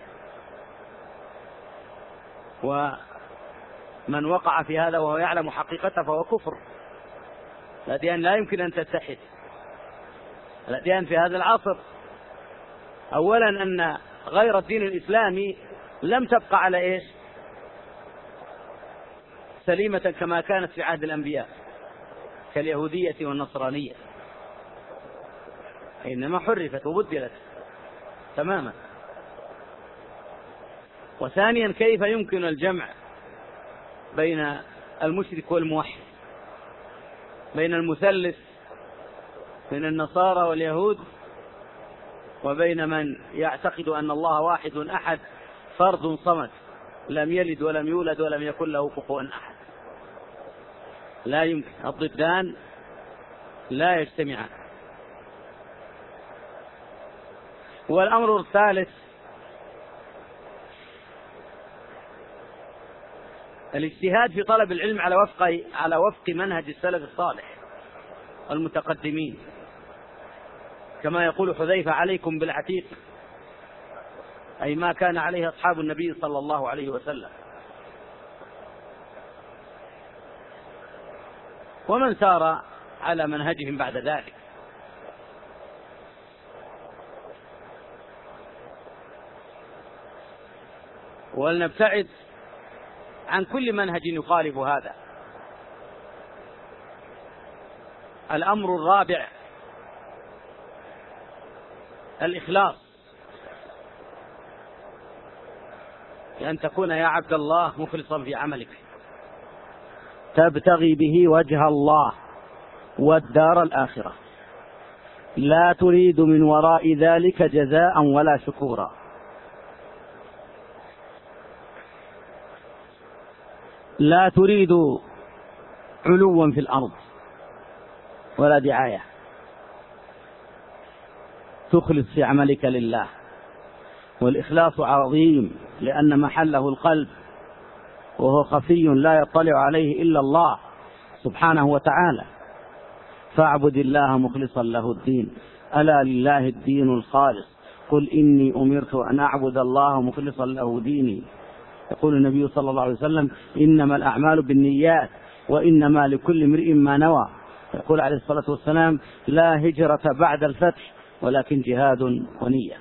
ومن وقع في هذا وهو يعلم حقيقته فهو كفر. الأديان لا يمكن أن تتحد. الأديان في هذا العصر أولا أن غير الدين الإسلامي لم تبقى على إيش؟ سليمة كما كانت في عهد الأنبياء كاليهودية والنصرانية، إنما حرفت وبدلت تماما. وثانيا كيف يمكن الجمع بين المشرك والموحد، بين المثلث بين النصارى واليهود، وبين من يعتقد أن الله واحد أحد فرد صمد لم يلد ولم يولد ولم يكن له كفوا أحد. لا يمكن، الضدان لا يجتمعان. والأمر الثالث الاجتهاد في طلب العلم على وفق منهج السلف الصالح المتقدمين، كما يقول حذيفة عليكم بالعتيق، أي ما كان عليه أصحاب النبي صلى الله عليه وسلم، ومن سار على منهجهم بعد ذلك. ولنبتعد عن كل منهج يخالف هذا. الأمر الرابع الإخلاص، بأن تكون يا عبد الله مخلصا في عملك تبتغي به وجه الله والدار الآخرة، لا تريد من وراء ذلك جزاء ولا شكورا. لا تريد علوا في الأرض ولا دعاية، تخلص في عملك لله. والإخلاص عظيم لأن محله القلب، وهو خفي لا يطلع عليه إلا الله سبحانه وتعالى. فاعبد الله مخلصا له الدين، ألا لله الدين الخالص، قل إني أمرت أن أعبد الله مخلصا له ديني. يقول النبي صلى الله عليه وسلم إنما الأعمال بالنيات وإنما لكل امرئ ما نوى. يقول عليه الصلاة والسلام لا هجرة بعد الفتح ولكن جهاد ونية.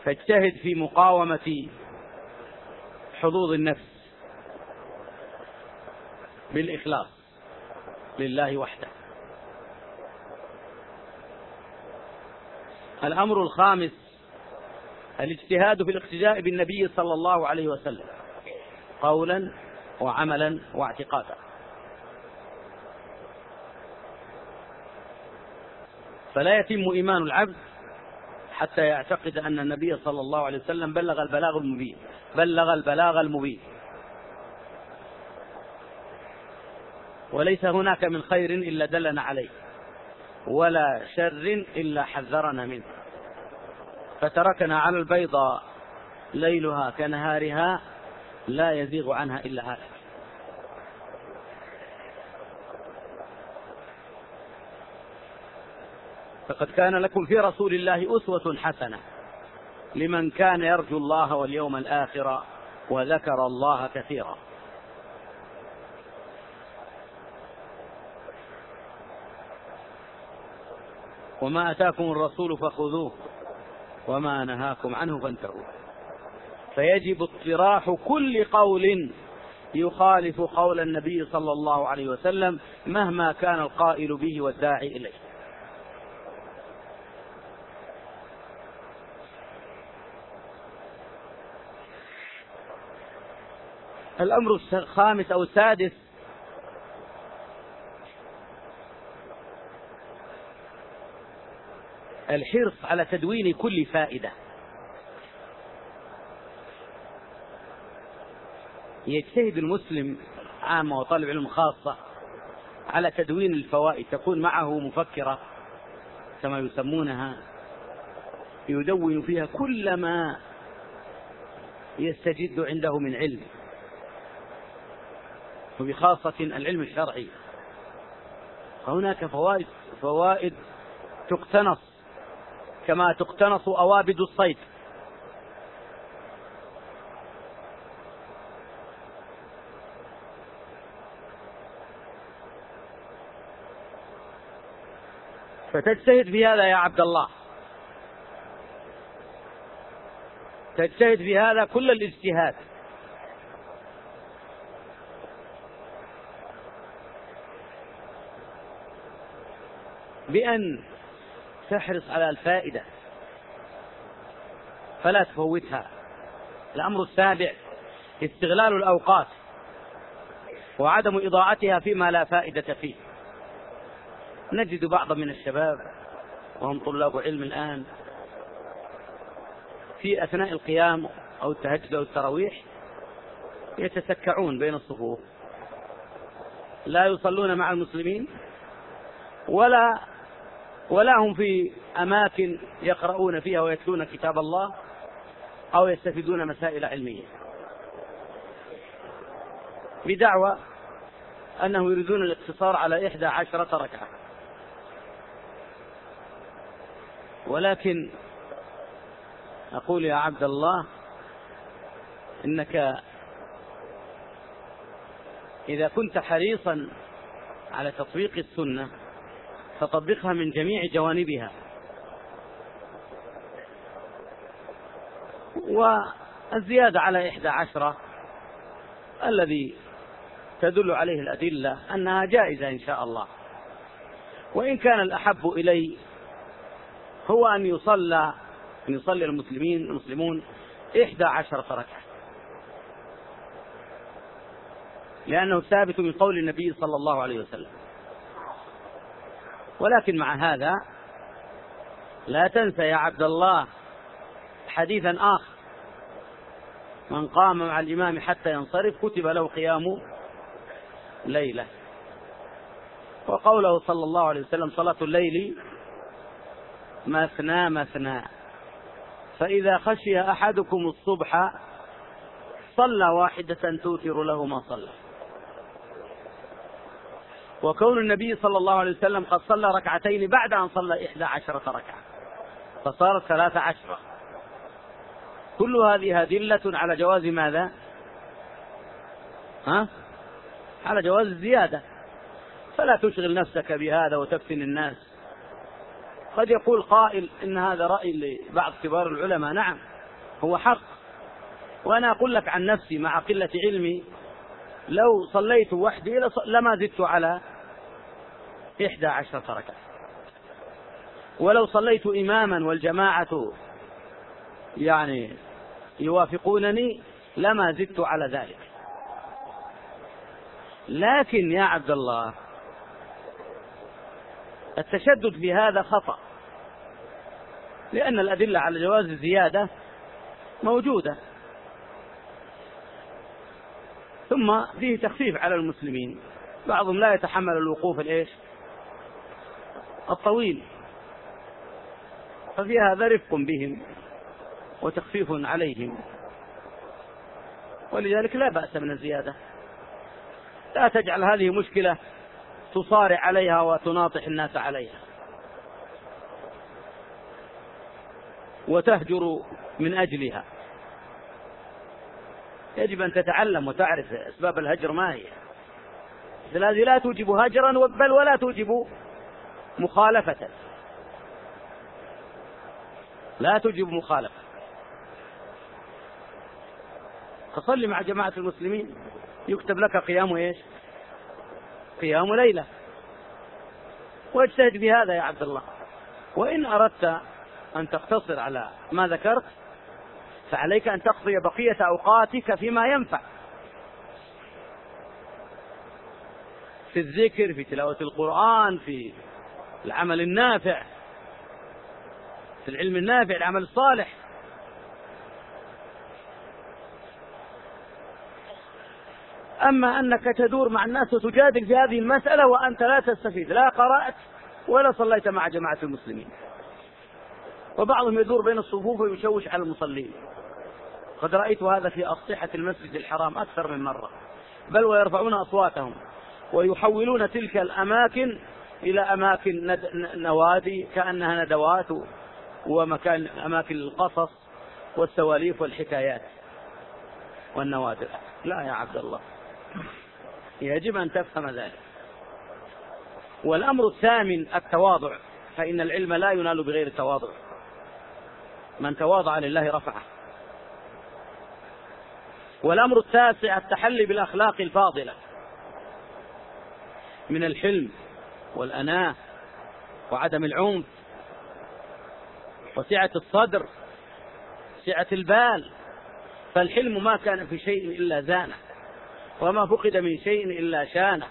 فاجتهد في مقاومة حظوظ النفس بالإخلاص لله وحده. الأمر الخامس الاجتهاد في الاقتداء بالنبي صلى الله عليه وسلم قولا وعملا واعتقادا. فلا يتم إيمان العبد حتى يعتقد أن النبي صلى الله عليه وسلم بلغ البلاغ المبين، وليس هناك من خير إلا دلنا عليه، ولا شر إلا حذرنا منه، فتركنا على البيضاء ليلها كنهارها لا يزيغ عنها إلا هالك. فقد كان لكم في رسول الله أسوة حسنة لمن كان يرجو الله واليوم الآخر وذكر الله كثيرا. وما أتاكم الرسول فخذوه وما نهاكم عنه فانتهوا. فيجب اطراح كل قول يخالف قول النبي صلى الله عليه وسلم مهما كان القائل به والداعي إليه. الأمر الخامس أو السادس الحرص على تدوين كل فائدة. يجتهد المسلم عامة وطالب علم خاصة على تدوين الفوائد، تكون معه مفكرة كما يسمونها، يدون فيها كل ما يستجد عنده من علم، وبخاصة العلم الشرعي. فهناك فوائد تقتنص كما تقتنص أوابد الصيد. فتجتهد في هذا يا عبد الله، تجتهد في هذا كل الاجتهاد، بأن تحرص على الفائدة فلا تفوتها. الأمر السابع استغلال الأوقات وعدم إضاعتها فيما لا فائدة فيه. نجد بعضا من الشباب وهم طلاب علم الآن في أثناء القيام أو التهجد أو التراويح يتسكعون بين الصفوف، لا يصلون مع المسلمين ولا هم في أماكن يقرؤون فيها ويتلون كتاب الله أو يستفيدون مسائل علمية، بدعوى أنه يريدون الاقتصار على 11 ركعة. ولكن أقول يا عبد الله إنك إذا كنت حريصا على تطبيق السنة فطبقها من جميع جوانبها، والزيادة على 11 الذي تدل عليه الأدلة أنها جائزة إن شاء الله. وإن كان الأحب إلي هو أن يصلي المسلمون 11 ركعة، لأنه ثابت من قول النبي صلى الله عليه وسلم. ولكن مع هذا لا تنسى يا عبد الله حديثا آخر: من قام مع الإمام حتى ينصرف كتب له قيام ليلة. وقوله صلى الله عليه وسلم: صلاة الليل مثنى مثنى، فإذا خشي أحدكم الصبح صلى واحدة توتر له ما صلى. وكون النبي صلى الله عليه وسلم قد صلى ركعتين بعد أن صلى 11 ركعة فصارت 13. كل هذه أدلة على جواز ماذا؟ على جواز الزيادة. فلا تشغل نفسك بهذا وتفتن الناس. قد يقول قائل إن هذا رأي لبعض كبار العلماء. نعم، هو حق. وأنا أقول لك عن نفسي مع قلة علمي، لو صليت وحدي لما زدت على 11 ركعة، ولو صليت إماما والجماعة يعني يوافقونني لما زدت على ذلك. لكن يا عبد الله التشدد في هذا خطأ، لأن الأدلة على جواز الزيادة موجودة، ثم فيه تخفيف على المسلمين، بعضهم لا يتحمل الوقوف الطويل، ففي هذا رفق بهم وتخفيف عليهم، ولذلك لا بأس من الزيادة. لا تجعل هذه مشكلة تصارع عليها وتناطح الناس عليها وتهجر من أجلها. يجب أن تتعلم وتعرف أسباب الهجر ما هي. هذه لا توجب هجرا بل ولا توجب مخالفة، لا توجب مخالفة. تصلي مع جماعة المسلمين يكتب لك قيام قيام ليلة، واجتهد بهذا يا عبد الله. وإن أردت أن تقتصر على ما ذكرت فعليك أن تقضي بقية أوقاتك فيما ينفع، في الذكر، في تلاوة القرآن، في العمل النافع، في العلم النافع، العمل الصالح. أما أنك تدور مع الناس وتجادل في هذه المسألة وأنت لا تستفيد، لا قرأت ولا صليت مع جماعة المسلمين. وبعضهم يدور بين الصفوف ويشوش على المصلين، قد رأيت هذا في أسطحة المسجد الحرام أكثر من مرة، بل ويرفعون أصواتهم ويحولون تلك الأماكن إلى أماكن نوادي كأنها ندوات ومكان أماكن القصص والسواليف والحكايات والنوادر. لا يا عبد الله، يجب أن تفهم ذلك. والأمر الثامن التواضع، فإن العلم لا ينال بغير التواضع، من تواضع لله رفعه. والأمر التاسع التحلي بالأخلاق الفاضلة من الحلم والأناة وعدم العنف وسعة الصدر، سعة البال. فالحلم ما كان في شيء إلا زانه، وما فقد من شيء إلا شانه.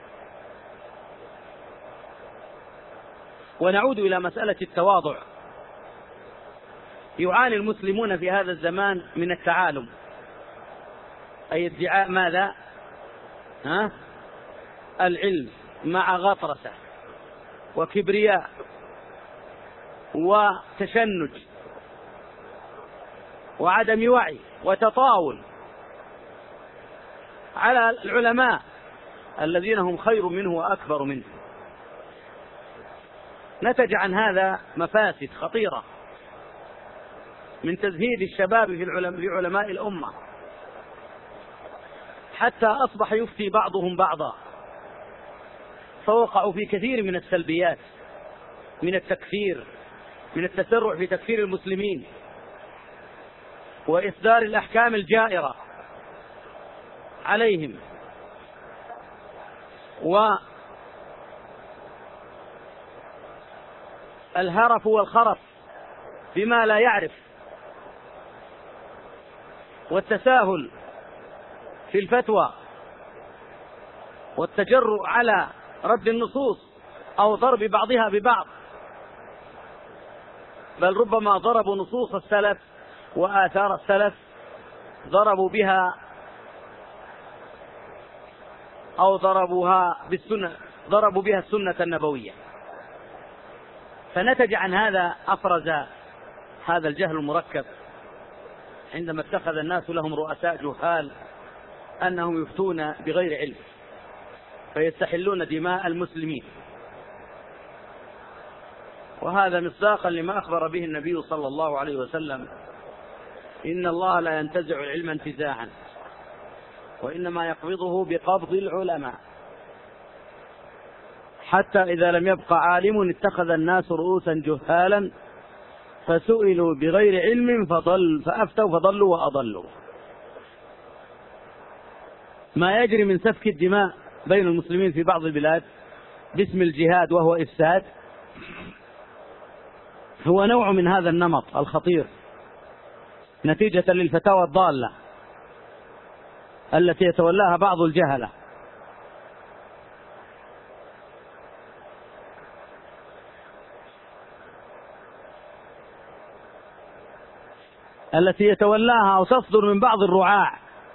ونعود إلى مسألة التواضع. يعاني المسلمون في هذا الزمان من التعالم، أي ادعاء ماذا؟ العلم مع غطرسة وكبرياء وتشنج وعدم وعي وتطاول على العلماء الذين هم خير منه وأكبر منه. نتج عن هذا مفاسد خطيرة من تزهيد الشباب في علماء الأمة، حتى أصبح يفتي بعضهم بعضا، فوقعوا في كثير من السلبيات، من التكفير، من التسرع في تكفير المسلمين وإصدار الأحكام الجائرة عليهم، والهرف والخرف بما لا يعرف، والتساهل في الفتوى، والتجرؤ على رد النصوص أو ضرب بعضها ببعض، بل ربما ضربوا نصوص السلف وآثار السلف، ضربوا بها أو ضربوها بالسنة، ضربوا بها السنة النبوية. فنتج عن هذا أفرز هذا الجهل المركب عندما اتخذ الناس لهم رؤساء جهال أنهم يفتون بغير علم فيستحلون دماء المسلمين. وهذا مصداقا لما أخبر به النبي صلى الله عليه وسلم: إن الله لا ينتزع العلم انتزاعا، وإنما يقبضه بقبض العلماء، حتى إذا لم يبق عالم اتخذ الناس رؤوسا جهالا فسئلوا بغير علم فأفتوا فضلوا وأضلوا. ما يجري من سفك الدماء بين المسلمين في بعض البلاد باسم الجهاد وهو إفساد هو نوع من هذا النمط الخطير، نتيجة للفتاوى الضالة التي يتولاها بعض الجهلة. التي يتولاها أو تصدر من بعض الرعاع،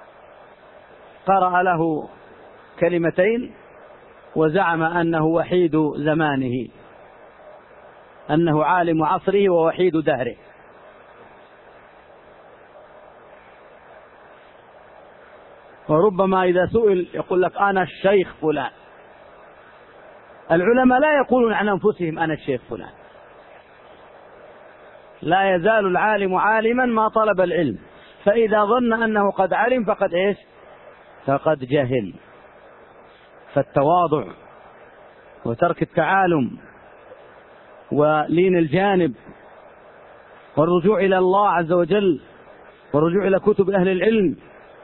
قرأ له كلمتين وزعم أنه وحيد زمانه، أنه عالم عصره ووحيد دهره. وربما إذا سئل يقول لك أنا الشيخ فلان. العلماء لا يقولون عن أنفسهم أنا الشيخ فلان، لا يزال العالم عالما ما طلب العلم، فإذا ظن أنه قد علم فقد إيش؟ فقد جهل. فالتواضع وترك التعالم ولين الجانب والرجوع إلى الله عز وجل والرجوع إلى كتب أهل العلم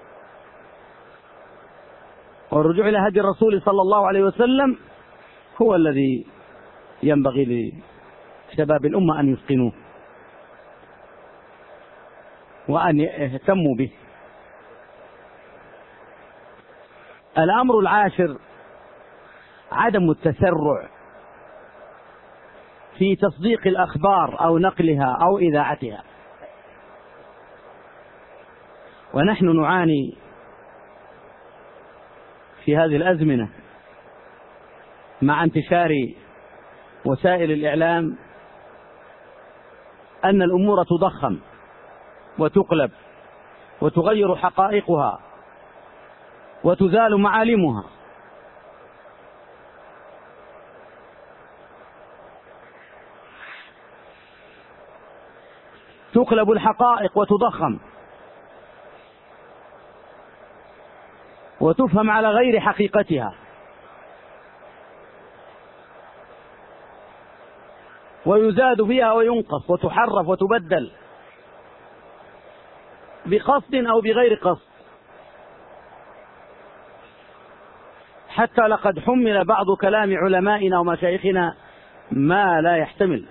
والرجوع إلى هدي الرسول صلى الله عليه وسلم هو الذي ينبغي لشباب الأمة أن يتقنوه وأن يهتموا به. الأمر العاشر عدم التسرع في تصديق الأخبار أو نقلها أو إذاعتها. ونحن نعاني في هذه الأزمنة مع انتشار وسائل الإعلام أن الأمور تضخم وتقلب وتغير حقائقها وتزال معالمها. تقلب الحقائق وتضخم وتفهم على غير حقيقتها، ويزاد فيها وينقص وتحرف وتبدل بقصد أو بغير قصد، حتى لقد حمل بعض كلام علمائنا ومشايخنا ما لا يحتمل.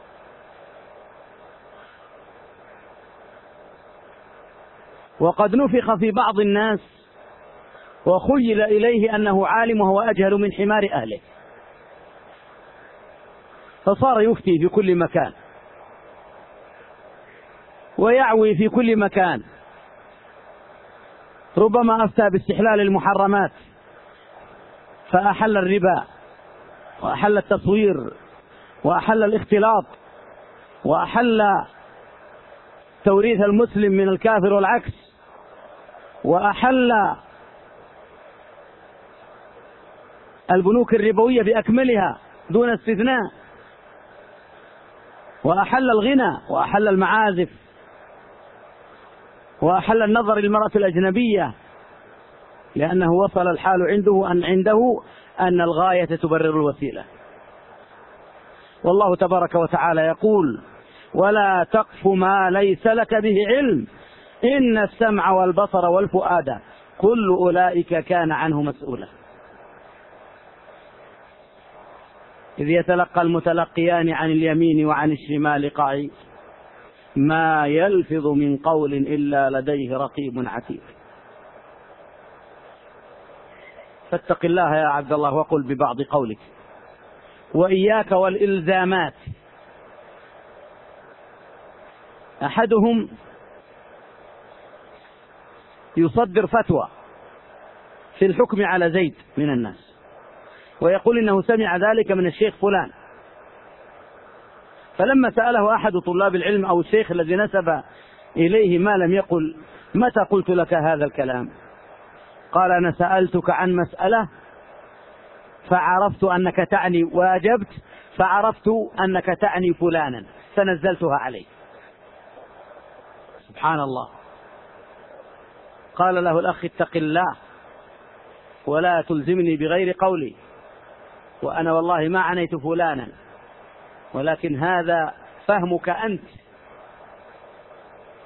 وقد نفخ في بعض الناس وخيل إليه أنه عالم وهو أجهل من حمار أهله، فصار يفتي في كل مكان ويعوي في كل مكان. ربما أفتى باستحلال المحرمات فأحل الربا وأحل التصوير وأحل الاختلاط وأحل توريث المسلم من الكافر والعكس، وأحل البنوك الربوية بأكملها دون استثناء، وأحل الغنى وأحل المعازف وأحل النظر للمرأة الأجنبية، لأنه وصل الحال عنده أن الغاية تبرر الوسيلة. والله تبارك وتعالى يقول: ولا تقف ما ليس لك به علم إن السمع والبصر والفؤاد كل أولئك كان عنه مسؤولا. إذ يتلقى المتلقيان عن اليمين وعن الشمال قعيد ما يلفظ من قول إلا لديه رقيب عتيد. فاتق الله يا عبد الله وقل ببعض قولك، وإياك والإلزامات. أحدهم يصدر فتوى في الحكم على زيد من الناس ويقول إنه سمع ذلك من الشيخ فلان، فلما سأله أحد طلاب العلم أو الشيخ الذي نسب إليه ما لم يقل: متى قلت لك هذا الكلام؟ قال: أنا سألتك عن مسألة فعرفت أنك تعني، وأجبت فعرفت أنك تعني فلانا فنزلتها عليه. سبحان الله. قال له الأخ: اتق الله ولا تلزمني بغير قولي، وأنا والله ما عنيت فلانا، ولكن هذا فهمك أنت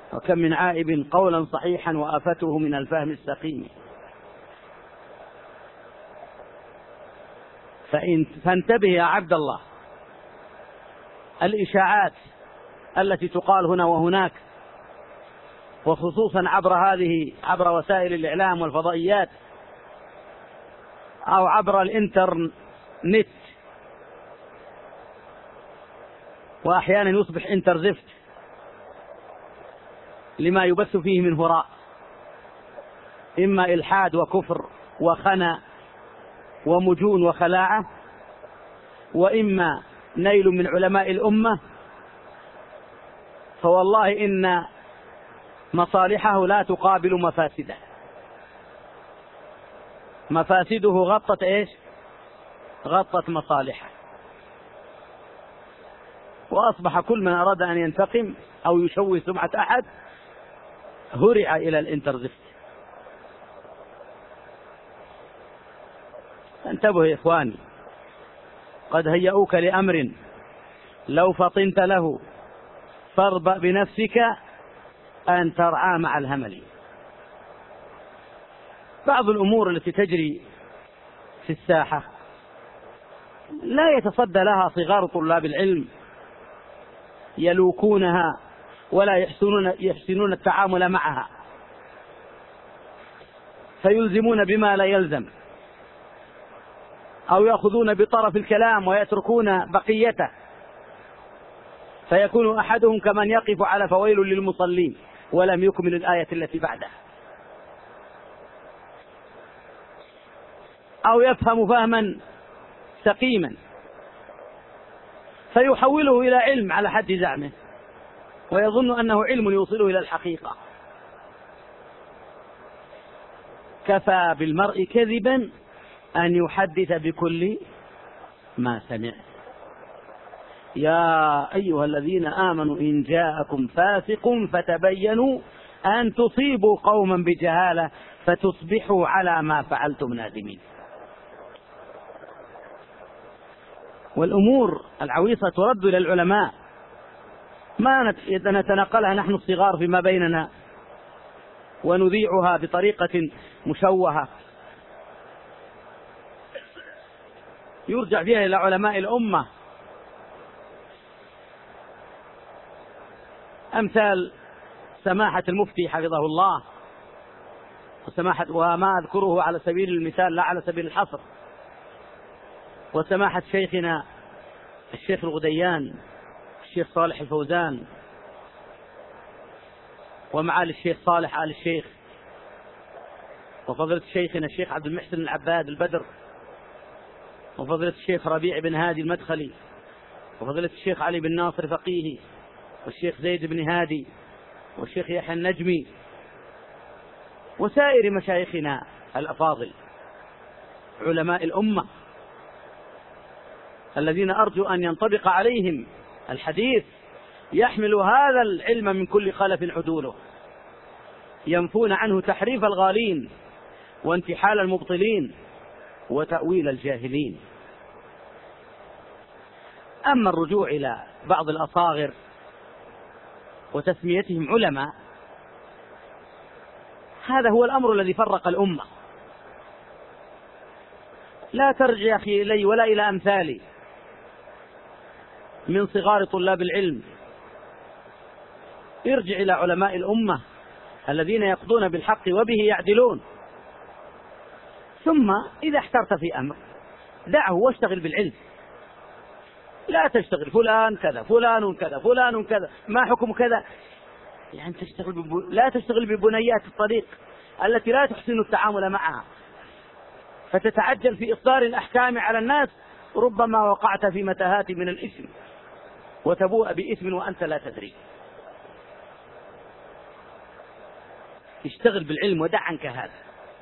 وكم من عائب قولا صحيحا وآفته من الفهم السقيم. فانتبه يا عبد الله، الإشاعات التي تقال هنا وهناك، وخصوصا عبر وسائل الإعلام والفضائيات أو عبر الإنترنت، وأحيانا يصبح إنترزفت لما يبث فيه من هراء، إما إلحاد وكفر وخنا ومجون وخلاعة، وإما نيل من علماء الأمة، فوالله إن مصالحه لا تقابل مفاسده. مفاسده غطت إيش؟ غطت مصالحه، وأصبح كل من أراد أن ينتقم أو يشوه سمعة أحد هرع إلى الإنترزفت. انتبهوا يا إخواني، قد هيئوك لأمر لو فطنت له فاربأ بنفسك أن ترعى مع الهمل. بعض الأمور التي تجري في الساحة لا يتصدى لها صغار طلاب العلم، يلوكونها ولا يحسنون التعامل معها، فيلزمون بما لا يلزم، أو يأخذون بطرف الكلام ويتركون بقيته، فيكون أحدهم كمن يقف على فويل للمصلين ولم يكمل الآية التي بعدها، أو يفهم فهما سقيما فيحوله إلى علم على حد زعمه، ويظن أنه علم يوصله إلى الحقيقة. كفى بالمرء كذبا أن يحدث بكل ما سمع. يا أيها الذين آمنوا إن جاءكم فاسق فتبينوا أن تصيبوا قوما بجهالة فتصبحوا على ما فعلتم نادمين. والأمور العويصة ترد إلى العلماء، ما نتناقلها نحن الصغار فيما بيننا ونذيعها بطريقة مشوهة يرجع فيها إلى علماء الأمة، أمثال سماحة المفتي حفظه الله، وما أذكره على سبيل المثال لا على سبيل الحصر، وسماحة شيخنا الشيخ الغديان الشيخ صالح الفوزان، ومعالي الشيخ صالح آل الشيخ، وفضيلة شيخنا الشيخ عبد المحسن العباد البدر، وفضيلة الشيخ ربيع بن هادي المدخلي، وفضيلة الشيخ علي بن ناصر فقيهي، والشيخ زيد بن هادي، والشيخ يحيى النجمي، وسائر مشايخنا الأفاضل علماء الأمة الذين أرجو أن ينطبق عليهم الحديث: يحمل هذا العلم من كل خلف عدوله، ينفون عنه تحريف الغالين وانتحال المبطلين وتأويل الجاهلين. أما الرجوع إلى بعض الأصاغر وتسميتهم علماء، هذا هو الأمر الذي فرق الأمة. لا ترجع أخي إلي ولا إلى أمثالي من صغار طلاب العلم، ارجع إلى علماء الأمة الذين يقضون بالحق وبه يعدلون. ثم إذا احترت في أمر دعه واشتغل بالعلم، لا تشتغل فلان كذا فلان كذا فلان كذا ما حكم كذا، يعني لا تشتغل ببنيات الطريق التي لا تحسن التعامل معها، فتتعجل في إصدار الأحكام على الناس، ربما وقعت في متاهات من الإثم وتبوء بإثم وأنت لا تدري. اشتغل بالعلم ودع عنك هذا.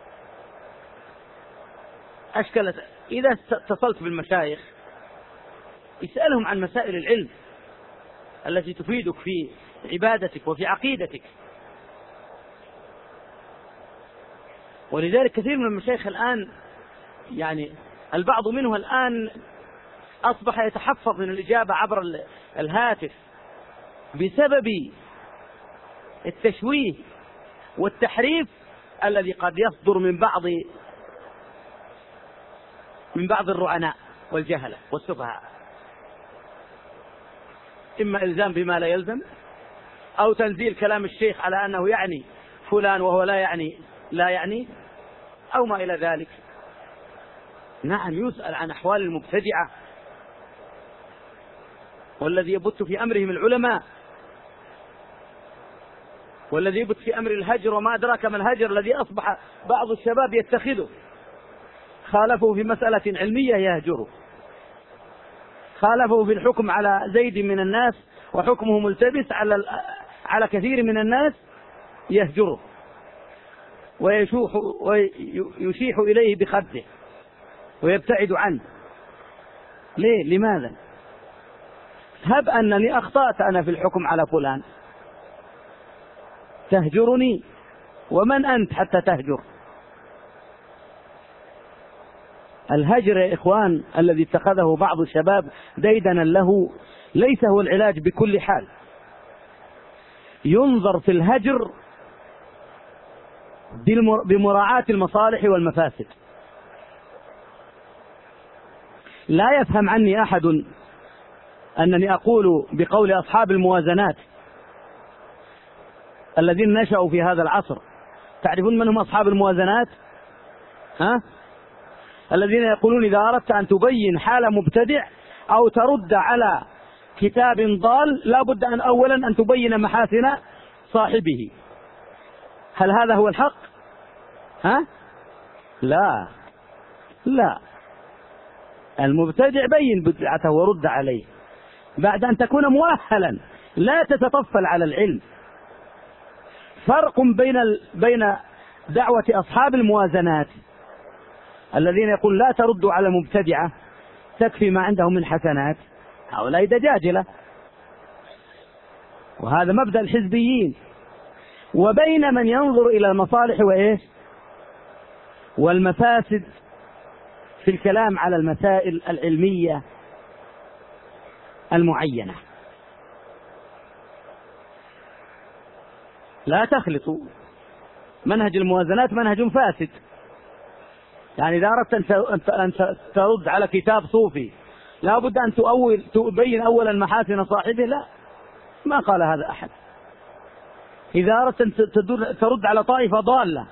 إذا اتصلت بالمشايخ اسألهم عن مسائل العلم التي تفيدك في عبادتك وفي عقيدتك. ولذلك كثير من المشايخ الآن، يعني البعض منه الآن أصبح يتحفظ من الإجابة عبر الهاتف بسبب التشويه والتحريف الذي قد يصدر من بعض الرعناء والجهلة والسفهاء، إما إلزام بما لا يلزم، أو تنزيل كلام الشيخ على أنه يعني فلان وهو لا يعني أو ما إلى ذلك. نعم، يسأل عن أحوال المبتدعة والذي يبت في أمرهم العلماء، والذي يبت في أمر الهجر وما أدراك ما الهجر الذي أصبح بعض الشباب يتخذه. خالفه في مسألة علمية يهجره، خالفه في الحكم على زيد من الناس وحكمه ملتبس على كثير من الناس يهجره ويشيح إليه بخده ويبتعد عنه. ليه؟ لماذا؟ هب أنني أخطأت أنا في الحكم على فلان، تهجرني؟ ومن أنت حتى تهجر؟ الهجر يا إخوان الذي اتخذه بعض الشباب ديدنا له ليس هو العلاج بكل حال. ينظر في الهجر بمراعاة المصالح والمفاسد. لا يفهم عني أحد أنني أقول بقول أصحاب الموازنات الذين نشأوا في هذا العصر. تعرفون من هم أصحاب الموازنات؟ الذين يقولون إذا أردت أن تبين حال مبتدع أو ترد على كتاب ضال لا بد أن أولا أن تبين محاسن صاحبه. هل هذا هو الحق؟ لا، المبتدع بين بدعته ورد عليه بعد أن تكون مؤهلا، لا تتطفل على العلم. فرق بين دعوة أصحاب الموازنات الذين يقول لا تردوا على مبتدعة تكفي ما عندهم من حسنات، هؤلاء دجاجلة وهذا مبدأ الحزبيين، وبين من ينظر إلى المصالح والمفاسد في الكلام على المسائل العلمية المعينة. لا تخلطوا، منهج الموازنات منهج فاسد. يعني إذا أردت أن ترد على كتاب صوفي لا بد أن تبين أولا محاسن صاحبه، لا، ما قال هذا أحد. إذا أردت أن ترد على طائفة ضالة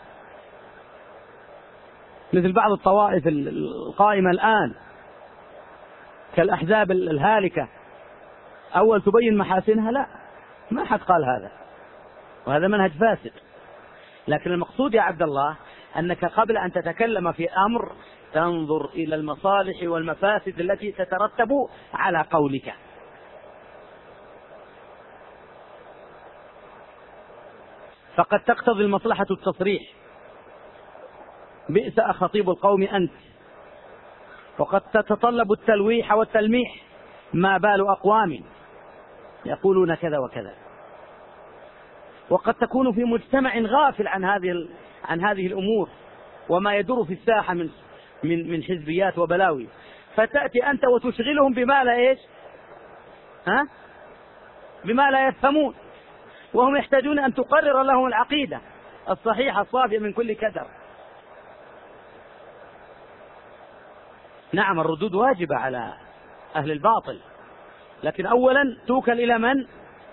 مثل بعض الطوائف القائمة الآن كالأحزاب الهالكة أول تبين محاسنها، لا، ما أحد قال هذا، وهذا منهج فاسد. لكن المقصود يا عبد الله أنك قبل أن تتكلم في أمر تنظر إلى المصالح والمفاسد التي تترتب على قولك. فقد تقتضي المصلحة التصريح، بئس أخطيب القوم أنت، وقد تتطلب التلويح والتلميح، ما بال أقوام يقولون كذا وكذا. وقد تكون في مجتمع غافل عن هذه الأمور وما يدور في الساحة من حزبيات وبلاوي، فتأتي أنت وتشغلهم بما لا يفهمون، وهم يحتاجون أن تقرر لهم العقيدة الصحيحة الصافية من كل كدر. نعم، الردود واجبة على أهل الباطل، لكن أولا توكل إلى من؟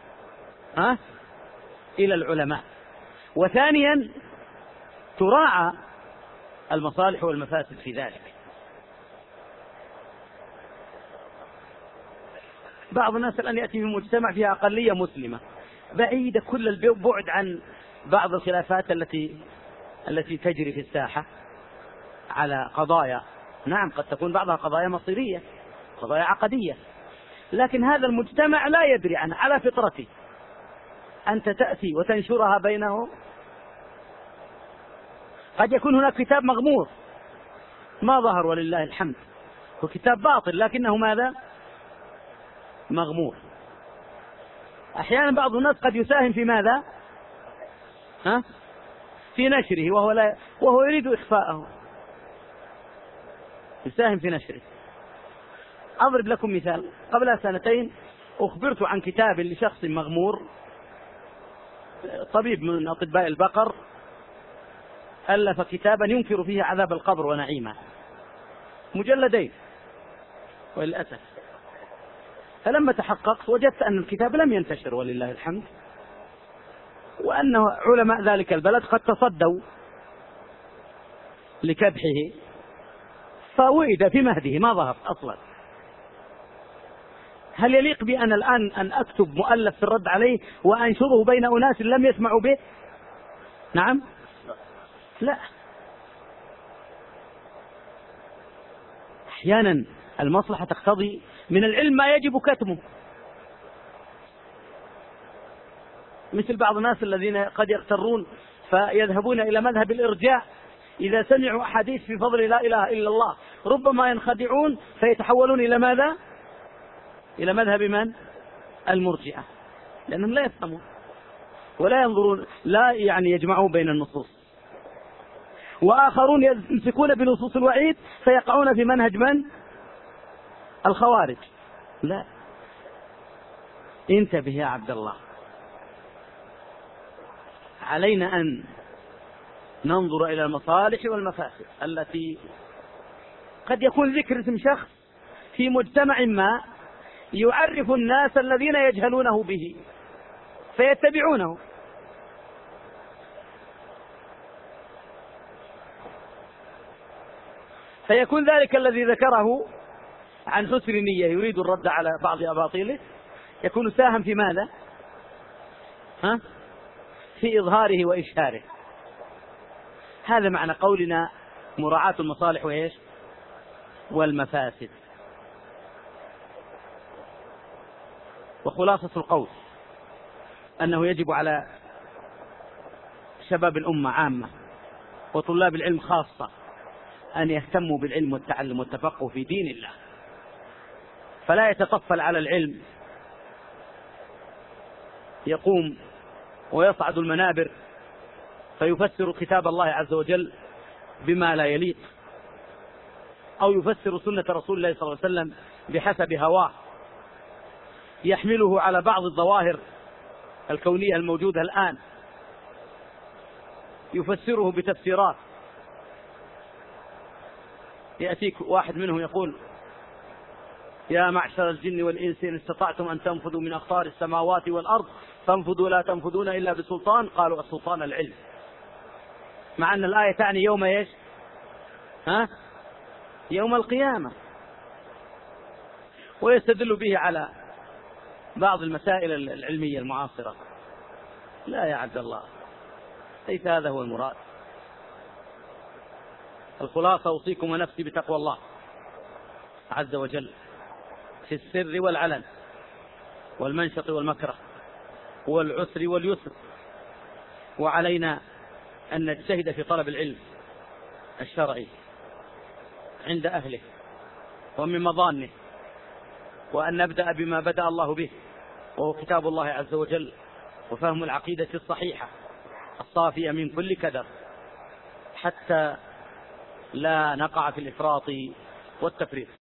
إلى العلماء، وثانيا تراعى المصالح والمفاسد في ذلك. بعض الناس الآن يأتي في مجتمع فيها أقلية مسلمة بعيدة كل البعد عن بعض الخلافات التي تجري في الساحة على قضايا، نعم قد تكون بعضها قضايا مصيرية، قضايا عقدية، لكن هذا المجتمع لا يدري عنها على فطرته. أنت تأتي وتنشرها بينهم، قد يكون هناك كتاب مغمور ما ظهر ولله الحمد، هو كتاب باطل لكنه ماذا؟ مغمور. أحيانا بعض الناس قد يساهم في ماذا؟ في نشره وهو يريد إخفاءه، يساهم في نشره. أضرب لكم مثال. قبل 2 سنين أخبرت عن كتاب لشخص مغمور طبيب من أطباء البقر ألف كتابا ينكر فيه عذاب القبر ونعيمه، مجلدين وللأسف. فلما تحققت وجدت أن الكتاب لم ينتشر ولله الحمد، وأن علماء ذلك البلد قد تصدوا لكبحه، فوئد في مهده ما ظهر أصلا. هل يليق بي أنا الآن أن أكتب مؤلف في الرد عليه وأنشره بين أناس لم يسمعوا به؟ نعم، لا. أحيانا المصلحة تقتضي من العلم ما يجب كتمه، مثل بعض الناس الذين قد يغترون فيذهبون إلى مذهب الإرجاء، إذا سمعوا أحاديث في فضل لا إله إلا الله ربما ينخدعون فيتحولون إلى ماذا؟ إلى مذهب من؟ المرجئة، لأنهم لا يفهمون ولا ينظرون، لا يعني يجمعون بين النصوص. وآخرون يمسكون بنصوص الوعيد فيقعون في منهج من؟ الخوارج. لا، انتبه يا عبد الله، علينا أن ننظر إلى المصالح والمفاسد التي قد يكون ذكر اسم شخص في مجتمع ما يعرف الناس الذين يجهلونه به فيتبعونه، فيكون ذلك الذي ذكره عن حسن نية يريد الرد على بعض أباطيله يكون ساهم في ماذا؟ في إظهاره وإشهاره. هذا معنى قولنا مراعاة المصالح وإيش؟ والمفاسد. وخلاصة القول أنه يجب على شباب الأمة عامة وطلاب العلم خاصة أن يهتموا بالعلم والتعلم والتفقه في دين الله، فلا يتطفل على العلم، يقوم ويصعد المنابر فيفسر كتاب الله عز وجل بما لا يليق، أو يفسر سنة رسول الله صلى الله عليه وسلم بحسب هواه، يحمله على بعض الظواهر الكونية الموجودة الآن، يفسره بتفسيرات. يأتيك واحد منهم يقول: يا معشر الجن والإنس إن استطعتم أن تنفذوا من أقطار السماوات والأرض فانفذوا لا تنفذون إلا بسلطان. قالوا: السلطان العلم، مع أن الآية تعني يوم إيش؟ يوم القيامة. ويستدل به على بعض المسائل العلمية المعاصرة. لا يا عبد الله، ليس هذا هو المراد. الخلاصة: أوصيكم ونفسي بتقوى الله عز وجل في السر والعلن والمنشط والمكره والعسر واليسر. وعلينا أن نجتهد في طلب العلم الشرعي عند أهله ومن مظانه، وأن نبدأ بما بدأ الله به وهو كتاب الله عز وجل وفهم العقيدة الصحيحة الصافية من كل كدر، حتى لا نقع في الإفراط والتفريط.